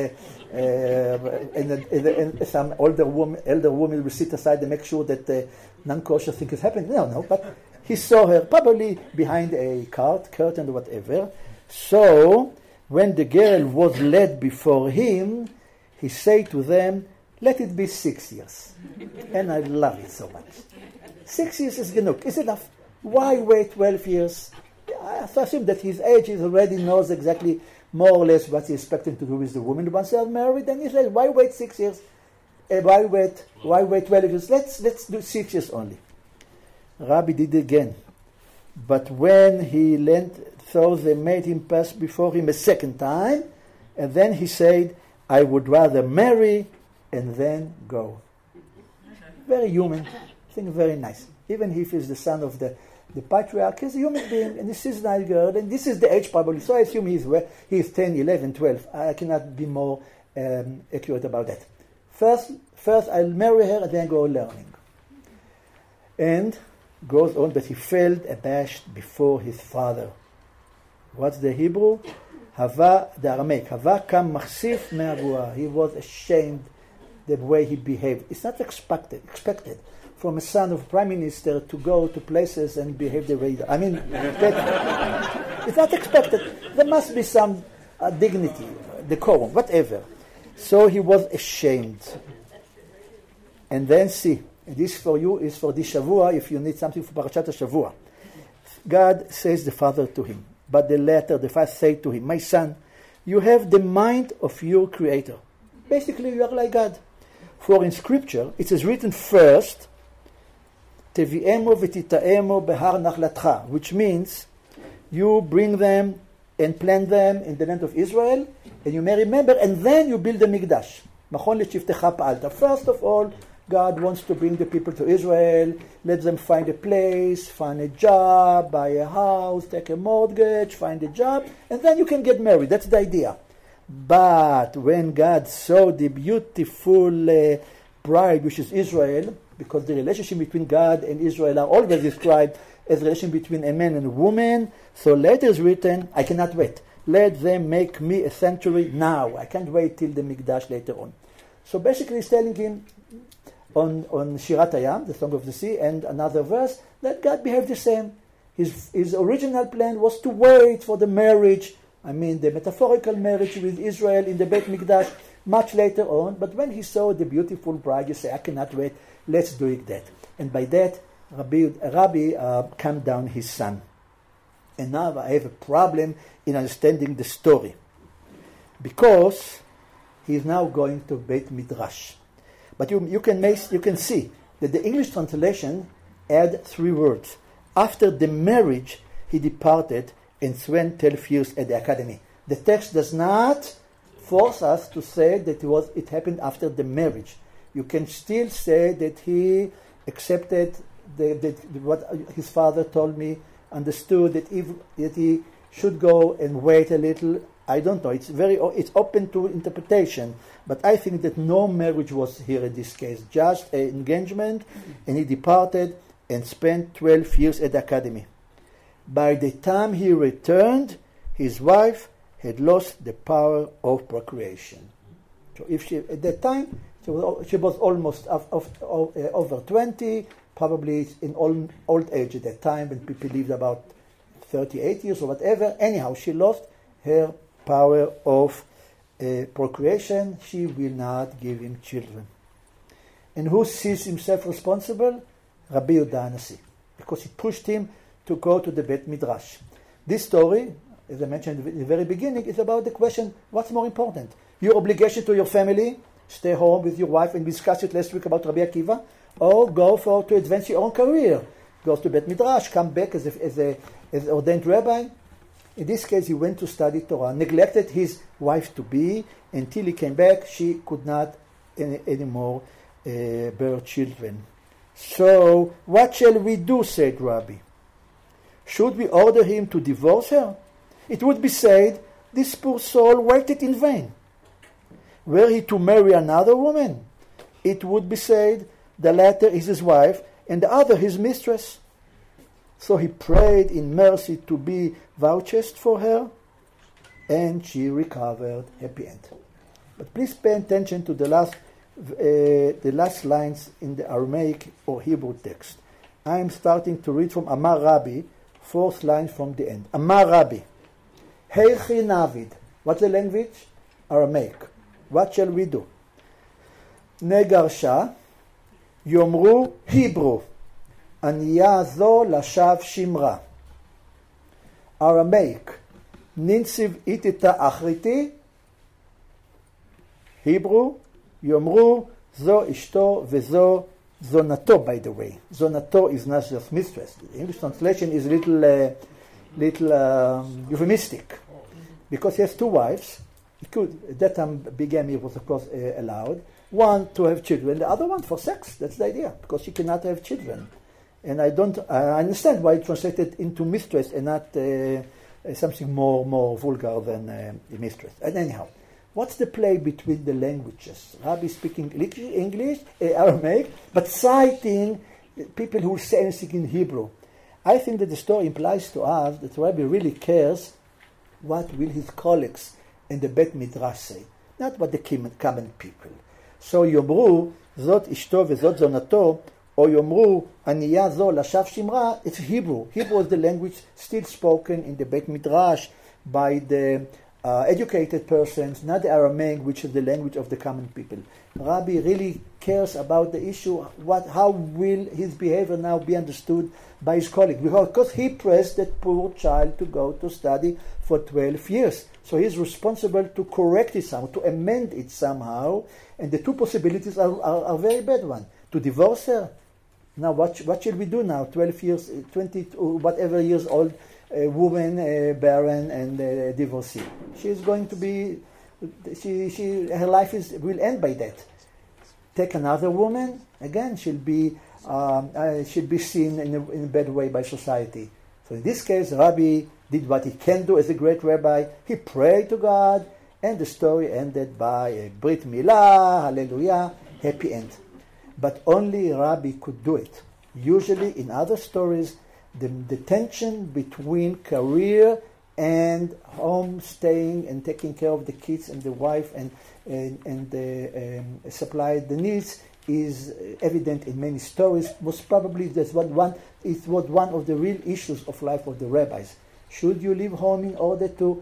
some elder woman will sit aside and make sure that non-kosher thing is happening. No, but he saw her probably behind a curtain or whatever. So, when the girl was led before him, he said to them, let it be 6 years. And I love it so much. 6 years is genug. Is enough. Why wait 12 years? I assume that his age, he already knows exactly more or less what he's expecting to do with the woman once they are married. And he says, why wait 6 years? Why wait 12 years? Let's do 6 years only. Rabbi did it again. But when he so they made him pass before him a second time, and then he said, I would rather marry and then go. Very human. I think very nice. Even if he's the son of the patriarch, he's a human being, and this is a nice girl, and this is the age probably. So I assume he's 10, 11, 12. I cannot be more accurate about that. First I'll marry her and then go learning. And goes on, but he felt abashed before his father. What's the Hebrew? Hava, the Aramaic. Hava kam machsif me'agua. He was ashamed the way he behaved. It's not expected from a son of prime minister to go to places and behave the way. I mean, it's not expected. There must be some dignity, decorum, whatever. So he was ashamed. And then see, this for you is for this Shavua, if you need something for Parashat Shavua. God says the father to him, but the father said to him, my son, you have the mind of your creator. Basically, you are like God. For in scripture, it is written first, Tevi'emo v'tita'emo behar nachlatcha, which means you bring them and plant them in the land of Israel, and you may remember, and then you build the Mikdash. Machon leshivtecha pa'alta. First of all, God wants to bring the people to Israel, let them find a place, find a job, buy a house, take a mortgage, find a job, and then you can get married. That's the idea. But when God saw the beautiful bride, which is Israel, because the relationship between God and Israel are always described as a relation between a man and a woman, so later is written, I cannot wait. Let them make me a sanctuary now. I can't wait till the Mikdash later on. So basically he's telling him, on Shirat Hayam, the Song of the Sea, and another verse, that God behaved the same. His original plan was to wait for the marriage, the metaphorical marriage with Israel in the Beit Mikdash, much later on. But when he saw the beautiful bride, he said, I cannot wait, let's do it that. And by that, Rabbi calmed down his son. And now I have a problem in understanding the story. Because he is now going to Beit Midrash. But you can see that the English translation add 3 words. After the marriage, he departed and spent 12 years at the academy. The text does not force us to say that it happened after the marriage. You can still say that he accepted what his father told me, understood that he should go and wait a little. I don't know. It's open to interpretation, but I think that no marriage was here in this case, just an engagement, and he departed and spent 12 years at the academy. By the time he returned, his wife had lost the power of procreation. So at that time, she was almost over 20, probably in old age at that time, when people lived about 38 years or whatever. Anyhow, she lost her power of procreation. She will not give him children. And who sees himself responsible? Rabbi Yehuda HaNasi, because he pushed him to go to the Bet Midrash. This story, as I mentioned in the very beginning, is about the question, what's more important? Your obligation to your family, stay home with your wife, and discuss it last week about Rabbi Akiva, or go to advance your own career. Go to Bet Midrash, come back as an ordained rabbi. In this case, he went to study Torah, neglected his wife-to-be, until he came back. She could not anymore bear children. So, what shall we do, said Rabbi? Should we order him to divorce her? It would be said, this poor soul waited in vain. Were he to marry another woman, it would be said, the latter is his wife, and the other his mistress. So he prayed in mercy to be vouched for her, and she recovered. Happy end. But please pay attention to the last lines in the Aramaic or Hebrew text. I am starting to read from Amar Rabbi, 4th line from the end. Amar Rabbi, Heichi Navid. What's the language? Aramaic. What shall we do? Negarsha, Yomru Hebrew. Aniya zo lashav shimra. Aramaic. Ninsiv itita achriti. Hebrew. Yomru zo ishto vezo zonato, by the way. Zonato is not just mistress. The English translation is little euphemistic. Because he has 2 wives. At that time, bigamy was, of course, allowed. One to have children, the other one for sex. That's the idea, because she cannot have children. And I understand why it translated into mistress and not something more vulgar than mistress. And anyhow, what's the play between the languages? Rabbi speaking English, Aramaic, but citing people who say anything in Hebrew. I think that the story implies to us that Rabbi really cares what will his colleagues in the Bet Midrash say, not what the common people. So Yomru, Zot Ishto Vezot Zonato, or Yomru, Aniya Zo Lashav Shimra, it's Hebrew. Hebrew is the language still spoken in the Bet Midrash by the educated persons, not the Aramaic, which is the language of the common people. Rabbi really cares about the issue, how will his behavior now be understood by his colleague, because he pressed that poor child to go to study for 12 years. So he's responsible to correct it somehow, to amend it somehow, and the 2 possibilities are very bad one. To divorce her. Now what shall we do now? 12 years, 20, whatever years old, woman, barren, and divorcee. She is going to be, her life will end by that. Take another woman, again, she'll be seen in a bad way by society. So in this case, Rabbi did what he can do as a great rabbi. He prayed to God, and the story ended by a Brit Milah, hallelujah, happy end. But only Rabbi could do it. Usually in other stories, the tension between career and home staying and taking care of the kids and the wife and supply the needs is evident in many stories. Most probably that's what one of the real issues of life of the rabbis. Should you leave home in order to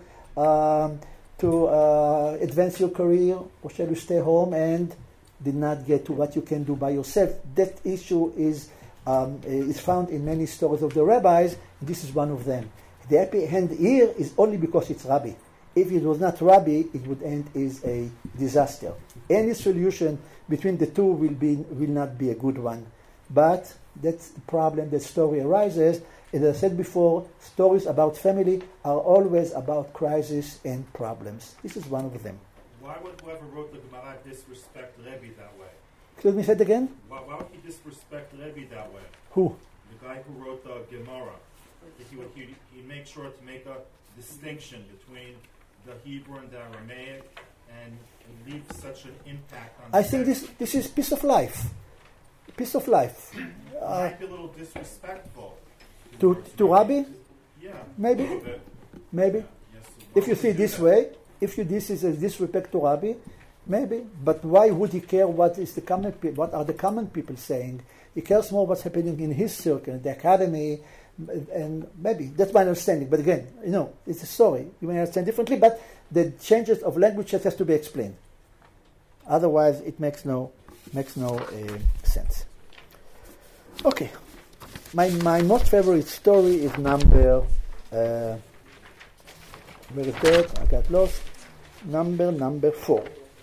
advance your career, or shall you stay home and did not get to what you can do by yourself? That issue is found in many stories of the rabbis, and this is one of them. The happy end here is only because it's Rabbi. If it was not Rabbi, it would end as a disaster. Any solution between the 2 will not be a good one. But that's the problem that story arises. As I said before, stories about family are always about crisis and problems. This is one of them. Why would whoever wrote the Gemara disrespect Levi that way? Excuse me, say it again? Why would he disrespect Levi that way? Who? The guy who wrote the Gemara. He makes sure to make a distinction between the Hebrew and the Aramaic and leave such an impact on I think this is piece of life. Piece of life. It might be a little disrespectful. To Rabbi? Yeah. Maybe. Maybe. Yes, if you see it this way, if this is a disrespect to Rabbi, maybe. But why would he care what are the common people saying? He cares more what's happening in his circle, the academy, and maybe that's my understanding. But again, it's a story. You may understand differently, but the changes of language has to be explained. Otherwise, it makes no sense. Okay. My most favorite story is number. Where is that? I got lost. Number 4.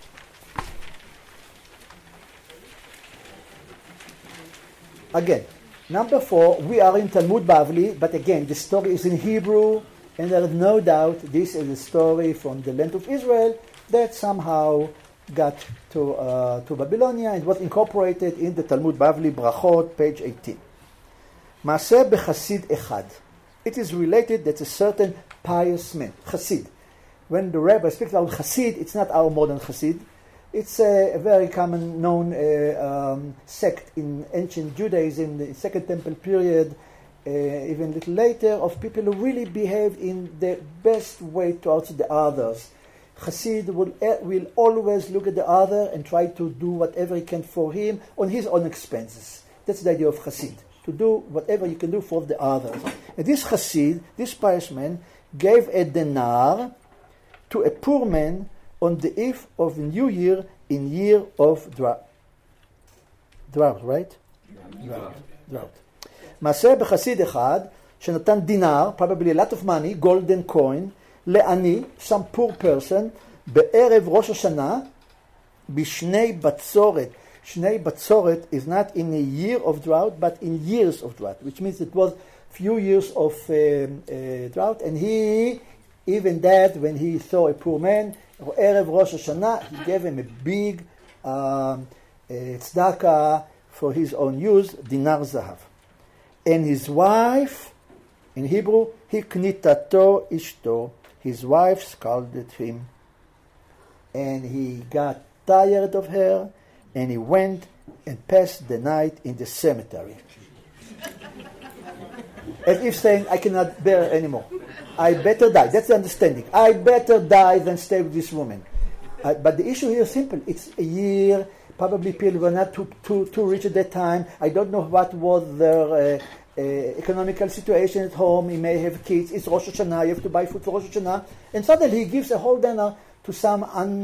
Again, number 4. We are in Talmud Bavli, but again, the story is in Hebrew, and there is no doubt this is a story from the land of Israel that somehow got to Babylonia and was incorporated in the Talmud Bavli Brachot, page 18. Maaseh b'Chasid Echad. It is related that a certain pious man, Chasid. When the rabbi speaks about Chasid, it's not our modern Chasid. It's a very common known sect in ancient Judaism, the Second Temple period, even a little later, of people who really behave in the best way towards the others. Chassid will always look at the other and try to do whatever he can for him on his own expenses. That's the idea of Chassid, to do whatever you can do for the others. And this Chassid, this pious man, gave a dinar to a poor man on the eve of New Year in year of drought. Drought, right? Drought. מעשה בחסיד אחד שנתן דינר, probably a lot of money, golden coin, לעני, some poor person, בערב ראש השנה, בשני בצורת. שני בצורת is not in a year of drought, but in years of drought, which means it was few years of drought, and he, even that, when he saw a poor man, ערב ראש השנה, he gave him a big tzedakah for his own use, dinar zahav. And his wife, in Hebrew, hiknitato ishto, his wife scolded him. And he got tired of her, and he went and passed the night in the cemetery. As if saying, I cannot bear anymore. I better die. That's the understanding. I better die than stay with this woman. But the issue here is simple. It's a year. Probably people were not too rich at that time. I don't know what was their economical situation at home. He may have kids. It's Rosh Hashanah. You have to buy food for Rosh Hashanah. And suddenly he gives a whole dinner to some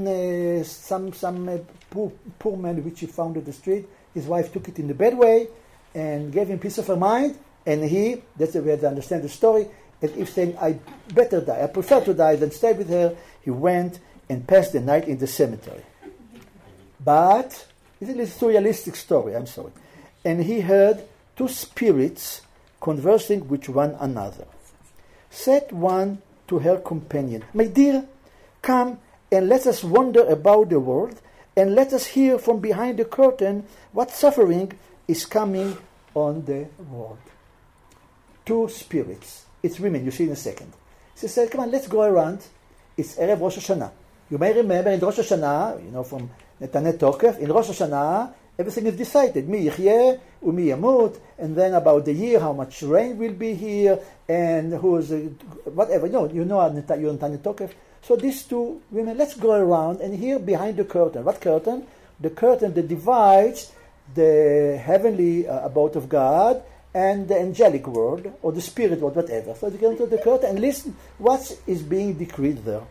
poor man which he found in the street. His wife took it in the bad way and gave him peace of her mind. And he, that's the way to understand the story, as if saying, I better die. I prefer to die than stay with her. He went and passed the night in the cemetery. But it's a surrealistic story, I'm sorry. And he heard two spirits conversing with one another. Said one to her companion, my dear, come and let us wander about the world, and let us hear from behind the curtain what suffering is coming on the world. Two spirits. It's women, you see in a second. She said, come on, let's go around. It's Erev Rosh Hashanah. You may remember in Rosh Hashanah, from Netanet Tokef, in Rosh Hashanah, everything is decided. Mi yichyeh, umi yamut, and then about the year, how much rain will be here, and who's, whatever. You know Netanet Tokef. So these two women, let's go around and hear behind the curtain. What curtain? The curtain that divides the heavenly abode of God and the angelic world, or the spirit world, whatever. So they go into the curtain and listen what is being decreed there.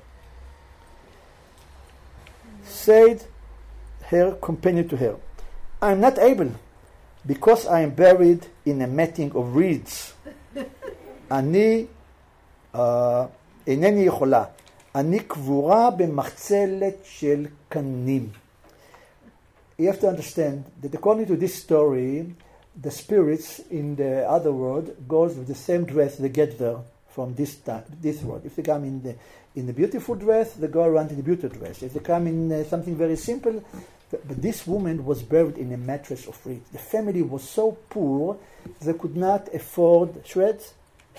Said her companion to her, I am not able, because I am buried in a matting of reeds. אני אינני יכולה. אני קבורה במחצלת של קנים. You have to understand that according to this story, the spirits in the other world goes with the same dress they get there from this world. If they come in the beautiful dress, they go around in the beautiful dress. If they come in something very simple, but this woman was buried in a mattress of reed. The family was so poor they could not afford shrouds.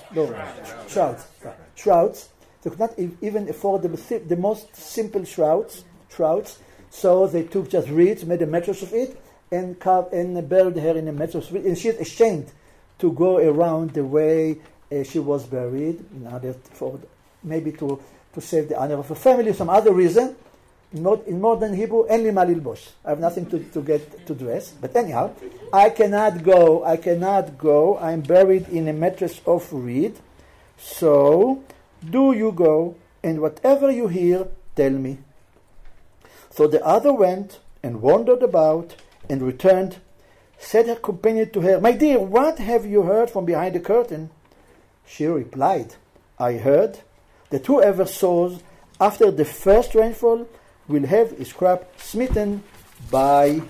They could not even afford the most simple shrouds. So they took just reeds, made a mattress of it, and buried her in a mattress of reed. And she's ashamed to go around the way she was buried, in order for maybe to save the honor of her family, some other reason. In modern Hebrew, en li ma lilbosh. I have nothing to get to dress. But anyhow, I cannot go. I'm buried in a mattress of reed. So, do you go, and whatever you hear, tell me. So the other went and wandered about and returned. Said her companion to her, "My dear, what have you heard from behind the curtain?" She replied, "I heard that whoever sows after the first rainfall will have his crop smitten by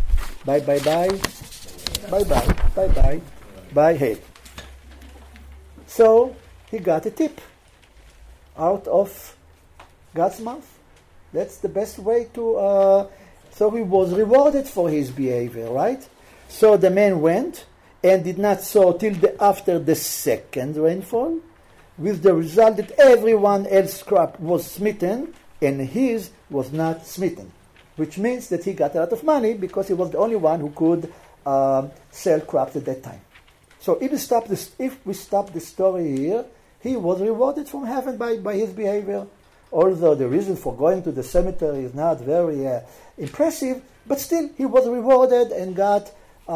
hail." So he got a tip out of God's mouth. That's the best way to... so he was rewarded for his behavior, right? So the man went and did not sow till after the second rainfall, with the result that everyone else's crop was smitten and his was not smitten, which means that he got a lot of money because he was the only one who could sell crops at that time. So if we stop the story here, he was rewarded from heaven by his behavior. Although the reason for going to the cemetery is not very impressive, but still he was rewarded and got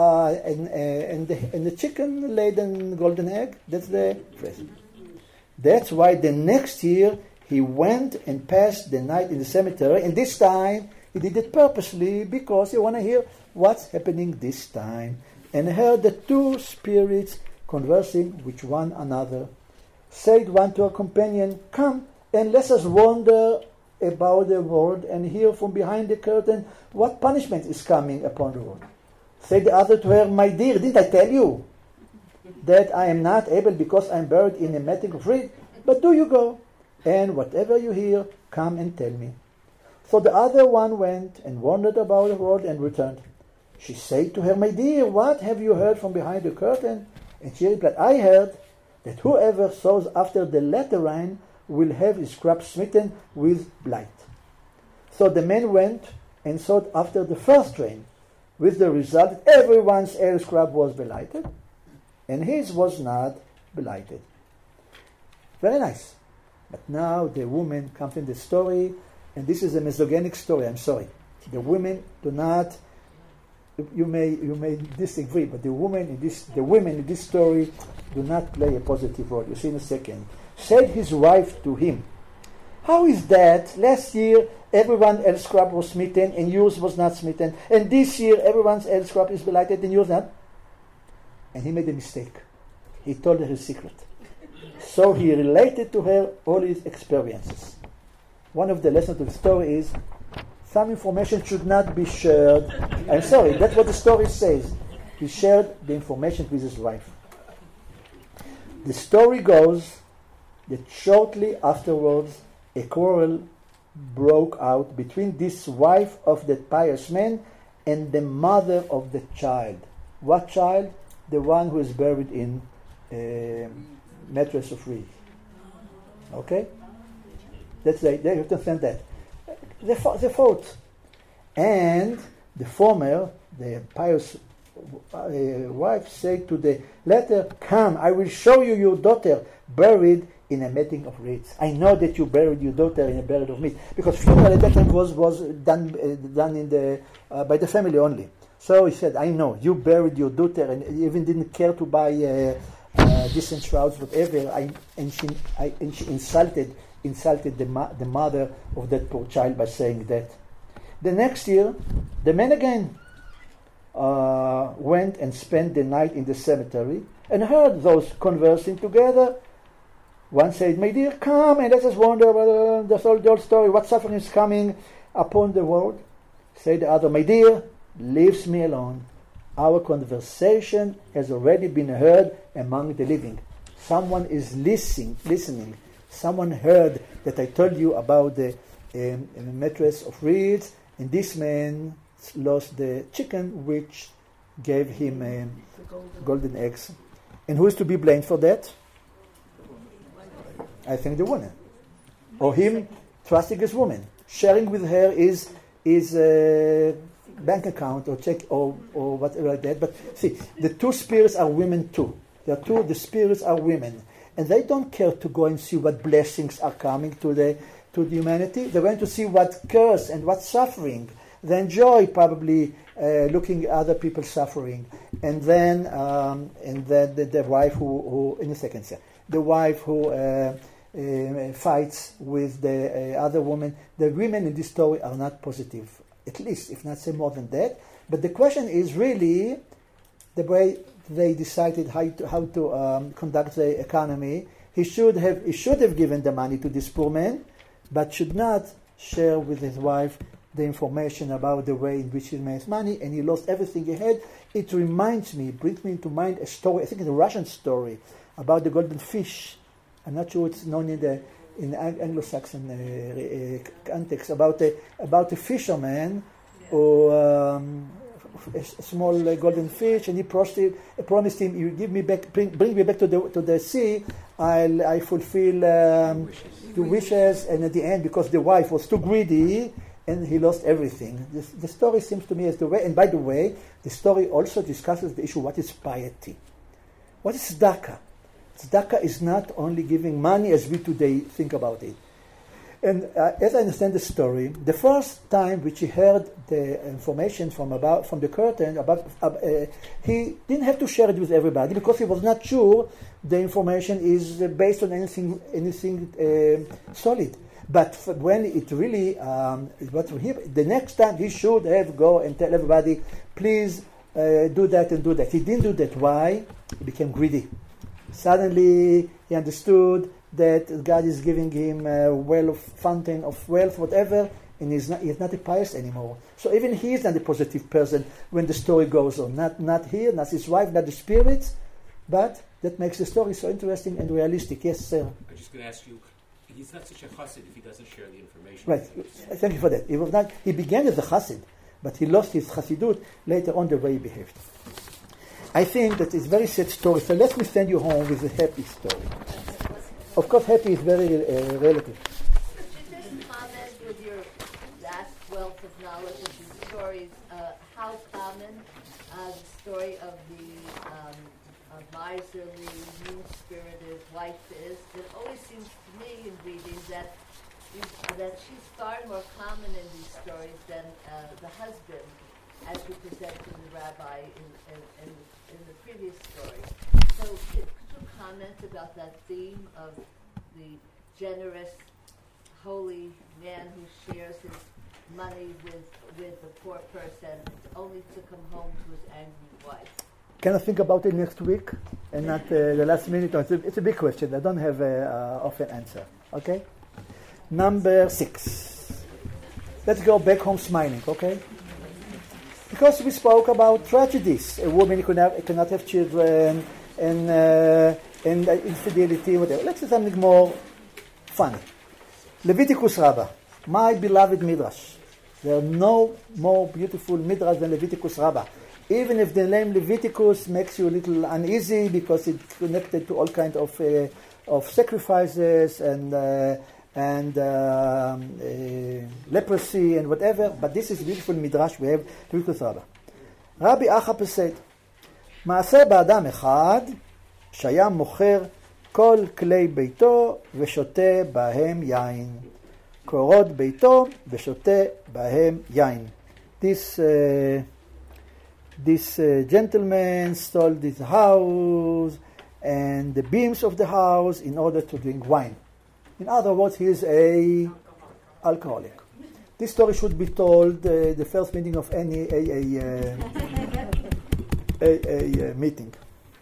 and the chicken laid a golden egg. That's the phrase. That's why the next year he went and passed the night in the cemetery, and this time he did it purposely because he wanted to hear what's happening this time, and heard the two spirits conversing with one another. Said one to her companion, "Come and let us wander about the world and hear from behind the curtain what punishment is coming upon the world." Said the other to her, "My dear, didn't I tell you that I am not able because I am buried in a matting of reed? But do you go, and whatever you hear, come and tell me." So the other one went and wandered about the world and returned. She said to her, "My dear, what have you heard from behind the curtain?" And she replied, "I heard that whoever sows after the latter rain will have his crop smitten with blight." So the man went and sowed after the first rain, with the result that everyone else's crop was blighted, and his was not blighted. Very nice. But now the woman comes in the story, and this is a misogynic story, I'm sorry. The women do not, you may disagree, but the women in this story do not play a positive role. You see in a second. Said his wife to him, "How is that? Last year everyone else's crop was smitten and yours was not smitten, and this year everyone else's crop is blighted and yours not?" And he made a mistake. He told her his secret. So he related to her all his experiences. One of the lessons of the story is some information should not be shared. I'm sorry, that's what the story says. He shared the information with his wife. The story goes that shortly afterwards a quarrel broke out between this wife of that pious man and the mother of the child. What child? The one who is buried in a mattress of reed. Okay? That's you have to understand that. They fought. And the former, the pious wife, said to the latter, "Come, I will show you your daughter buried in a matting of reeds. I know that you buried your daughter in a burial of meat." Because funeral at that time was done in by the family only. So he said, "I know, you buried your daughter and even didn't care to buy decent shrouds, whatever." And she insulted the mother of that poor child by saying that. The next year, the man again went and spent the night in the cemetery and heard those conversing together. One said, "My dear, come and let us wander about the old story. What suffering is coming upon the world?" Said the other, "My dear, leave me alone. Our conversation has already been heard among the living. Someone is listening. Someone heard that I told you about the mattress of reeds, and this man lost the chicken which gave him golden eggs. And who is to be blamed for that? I think the woman. Or him trusting his woman. Sharing with her is bank account or check or whatever like that. But see, the two spirits are women too. The spirits are women. And they don't care to go and see what blessings are coming to the humanity. They want to see what curse and what suffering. They enjoy probably looking at other people suffering. And then the wife who in a second, sir, the wife who fights with the other woman. The women in this story are not positive, at least, if not say more than that. But the question is really the way they decided how to conduct the economy. He should have given the money to this poor man, but should not share with his wife the information about the way in which he makes money, and he lost everything he had. It brings me into mind a story, I think it's a Russian story, about the golden fish. I'm not sure it's known in Anglo-Saxon context, about a fisherman who a small golden fish, and he promised him, "You give me back, bring me back to the sea. I fulfill the wishes." And at the end, because the wife was too greedy, and he lost everything. The story seems to me as the way. And by the way, the story also discusses the issue: what is piety? What is tzedakah? Tzedakah is not only giving money as we today think about it. And as I understand the story, the first time which he heard the information from the curtain he didn't have to share it with everybody because he was not sure the information is based on anything solid. But when it really, the next time he should have go and tell everybody, please do that and do that. He didn't do that. Why? He became greedy. Suddenly he understood that God is giving him a fountain of wealth, whatever, and he's not a pious anymore. So even he is not a positive person when the story goes on. Not here, not his wife, not the spirits, but that makes the story so interesting and realistic. Yes, sir. I'm just going to ask you, he's not such a chassid if he doesn't share the information. Right. Thank you for that. He began as a chassid, but he lost his chassidut later on the way he behaved. I think that it's a very sad story. So let me send you home with a happy story. Of course, happy is very relative. Could you just comment with your vast wealth of knowledge of these stories, how common the story of the miserly, mean-spirited wife is? It always seems to me in reading that she's far more common in these stories than the husband, as we presented to the rabbi in the previous story. So could you comment about that theme of the generous, holy man who shares his money with the poor person only to come home to his angry wife? Can I think about it next week and not the last minute? It's a big question. I don't have an often answer. Okay? Number 6. Let's go back home smiling, okay? Because we spoke about tragedies. A woman cannot have children and infidelity, whatever. Let's do something more funny. Leviticus Rabbah, my beloved Midrash. There are no more beautiful Midrash than Leviticus Rabbah. Even if the name Leviticus makes you a little uneasy because it's connected to all kinds of sacrifices and leprosy and whatever, but this is beautiful Midrash. We have Leviticus Rabbah. Rabbi Achab said, מעשה באדם אחד שהיה מוכר כל כלי ביתו ושותה בהם יין. קורות ביתו ושותה בהם יין. This gentleman stole this house and the beams of the house in order to drink wine. In other words, he is an alcoholic. This story should be told the first meeting of any AA meeting.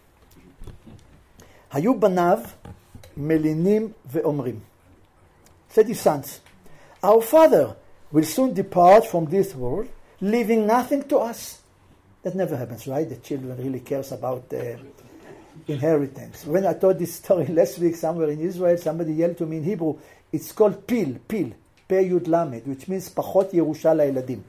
היו בניו מלינים ואומרים. Said his sons, our father will soon depart from this world, leaving nothing to us. That never happens, right? The children really cares about inheritance. When I told this story last week somewhere in Israel, somebody yelled to me in Hebrew, it's called pil, P-Yud Lamed, which means pachot Yerusha la'eladim.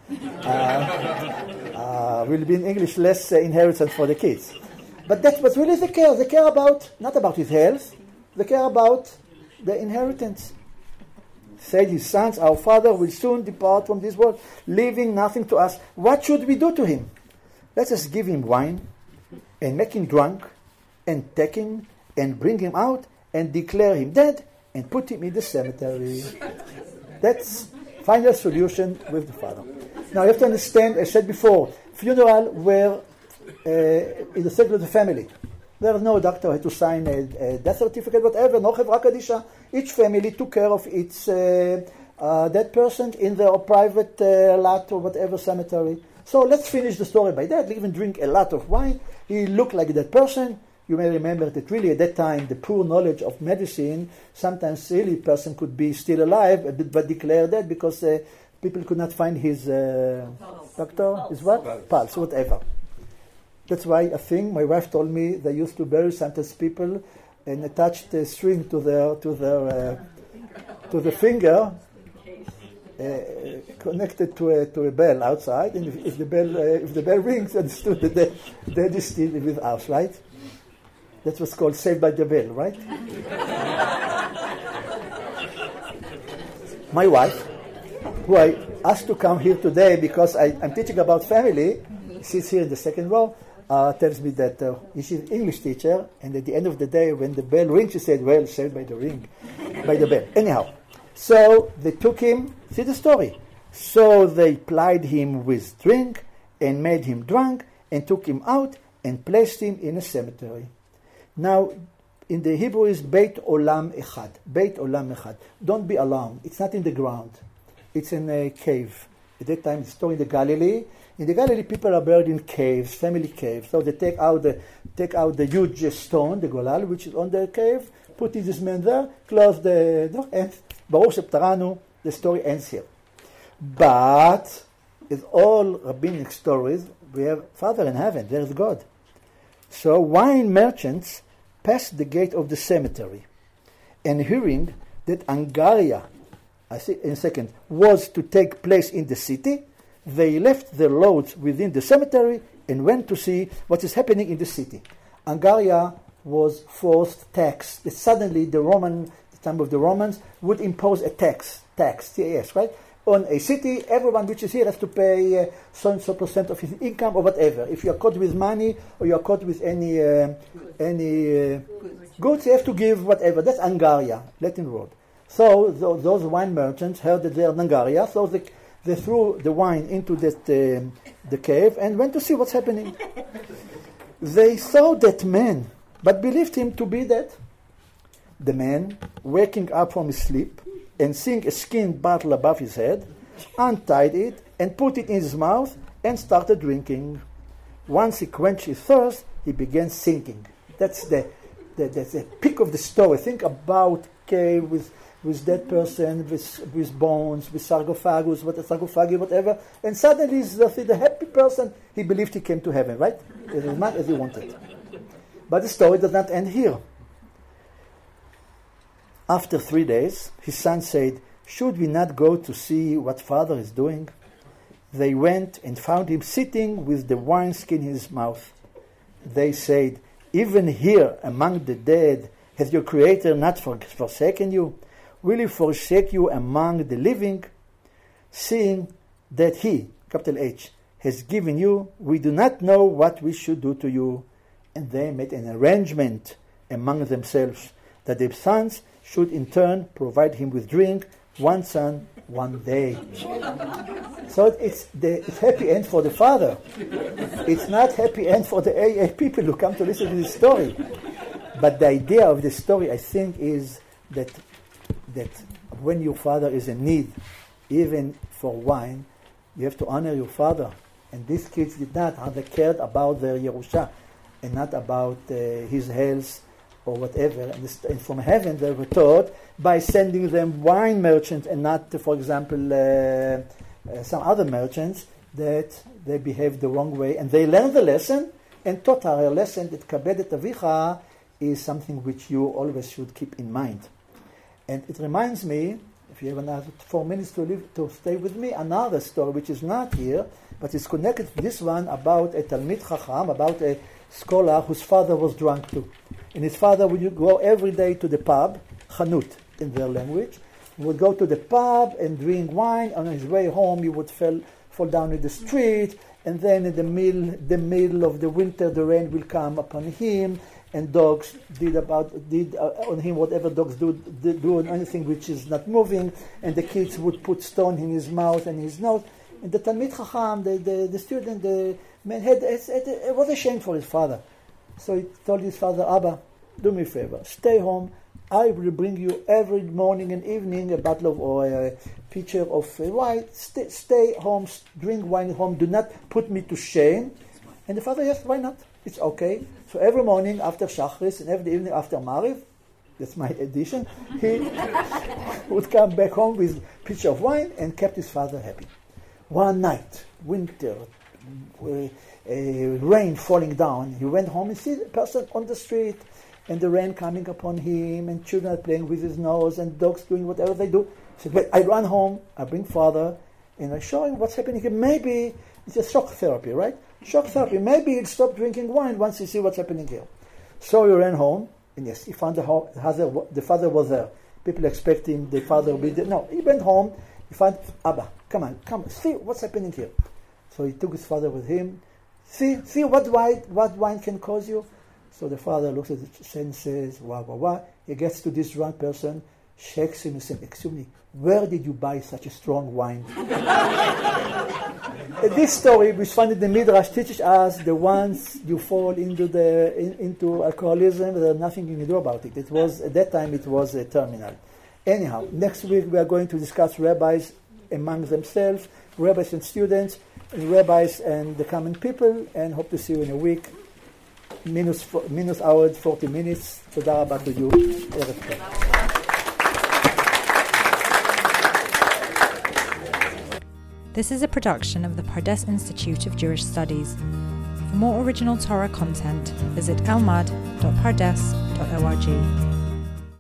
Will be in English less inheritance for the kids. But that's what really they care. They care about, not about his health, they care about the inheritance. Said his sons, our father will soon depart from this world, leaving nothing to us. What should we do to him? Let us give him wine and make him drunk and take him and bring him out and declare him dead and put him in the cemetery. That's final solution with the father. Now you have to understand, I said before, funeral were in the circle of the family. There was no doctor who had to sign a death certificate, whatever, no Chevra Kadisha. Each family took care of its dead person in their private lot or whatever cemetery. So let's finish the story by that. They even drink a lot of wine. He looked like that person. You may remember that really at that time, the poor knowledge of medicine, sometimes really a person could be still alive, but declare dead because people could not find his doctor, his what? Pulse, whatever. That's why I think my wife told me they used to bury sometimes people and attached a string to the finger, connected to a bell outside, and if the bell rings, understood that the dead is still with us, right? That's what's called Saved by the Bell, right? My wife, who I asked to come here today because I'm teaching about family, sits here in the second row, tells me that she's an English teacher, and at the end of the day, when the bell rings, she said, well, saved by the bell. Anyhow, so they took him, see the story. So they plied him with drink and made him drunk and took him out and placed him in a cemetery. Now, in the Hebrew is Beit Olam Echad. Beit Olam Echad. Don't be alarmed. It's not in the ground. It's in a cave. At that time, it's still in the Galilee. In the Galilee, people are buried in caves, family caves. So they take out the huge stone, the golal, which is on the cave, put this man there, close the door, and Baruch Sheptaranu, the story ends here. But, with all rabbinic stories, we have Father in heaven, there is God. So wine merchants passed the gate of the cemetery, and hearing that Angaria, was to take place in the city, they left their loads within the cemetery and went to see what is happening in the city. Angaria was forced tax. That suddenly the time of the Romans, would impose a tax, TAS, right? On a city, everyone which is here has to pay so and so % of his income or whatever. If you are caught with money or you are caught with any goods, you have to give whatever. That's Angaria, Latin word. So those wine merchants heard that they are in Angaria, so they threw the wine into the cave and went to see what's happening. They saw that man, but believed him to be dead. The man, waking up from his sleep and seeing a skin bottle above his head, untied it and put it in his mouth and started drinking. Once he quenched his thirst, he began sinking. That's the peak of the story. Think about cave with dead person, with bones, with sarcophagus, whatever. And suddenly he's the happy person. He believed he came to heaven, right? It was not as he wanted. But the story does not end here. After 3 days, his son said, should we not go to see what father is doing? They went and found him sitting with the wineskin in his mouth. They said, even here among the dead, has your Creator not forsaken you? Will he forsake you among the living? Seeing that he, capital H, has given you, we do not know what we should do to you. And they made an arrangement among themselves that their sons should in turn provide him with drink, one son, one day. So it's happy end for the father. It's not happy end for the AA people who come to listen to this story. But the idea of the story, I think, is that when your father is in need, even for wine, you have to honor your father. And these kids did not. They cared about their Yerusha and not about his health or whatever. And from heaven they were taught by sending them wine merchants and not, for example, some other merchants. that they behaved the wrong way, and they learned the lesson and taught her a lesson that kabed et avicha is something which you always should keep in mind. And it reminds me, if you have another 4 minutes to stay with me, another story which is not here, but it's connected to this one about a Talmid Chacham, about a scholar whose father was drunk too. And his father would go every day to the pub, chanut in their language. He would go to the pub and drink wine. On his way home, he would fall down in the street, and then in the middle of the winter, the rain will come upon him, and dogs did on him whatever dogs do on anything which is not moving, and the kids would put stone in his mouth and his nose. And the Talmid Chacham, the student, the man, it was a shame for his father. So he told his father, Abba, do me a favor, stay home. I will bring you every morning and evening a bottle of or a pitcher of wine. Stay home, drink wine at home. Do not put me to shame. And the father, yes, why not? It's okay. So every morning after Shachris and every evening after Mariv, that's my addition, he would come back home with a pitcher of wine and kept his father happy. One night, winter, rain falling down, he went home and see the person on the street, and the rain coming upon him, and children are playing with his nose, and dogs doing whatever they do. He said, wait, I run home, I bring father, and I show him what's happening here. Maybe it's a shock therapy, right? Shock therapy. Maybe he'll stop drinking wine once he see what's happening here. So he ran home, and yes, he found the father was there. People expect him, the father will be there. No, he went home, he found, Abba, come, see what's happening here. So he took his father with him. See what wine can cause you? So the father looks at the and says, wah. He gets to this drunk person, shakes him and says, excuse me, where did you buy such a strong wine? This story, which found in the Midrash, teaches us that once you fall into alcoholism, there's nothing you can do about it. It was, at that time, it was a terminal. Anyhow, next week we are going to discuss rabbis among themselves, rabbis and students, and rabbis and the common people, and hope to see you in a week. minus hour, 40 minutes. תודה רבה to you. ערב טוב. This is a production of the Pardes Institute of Jewish Studies. For more original Torah content, visit elmad.pardes.org.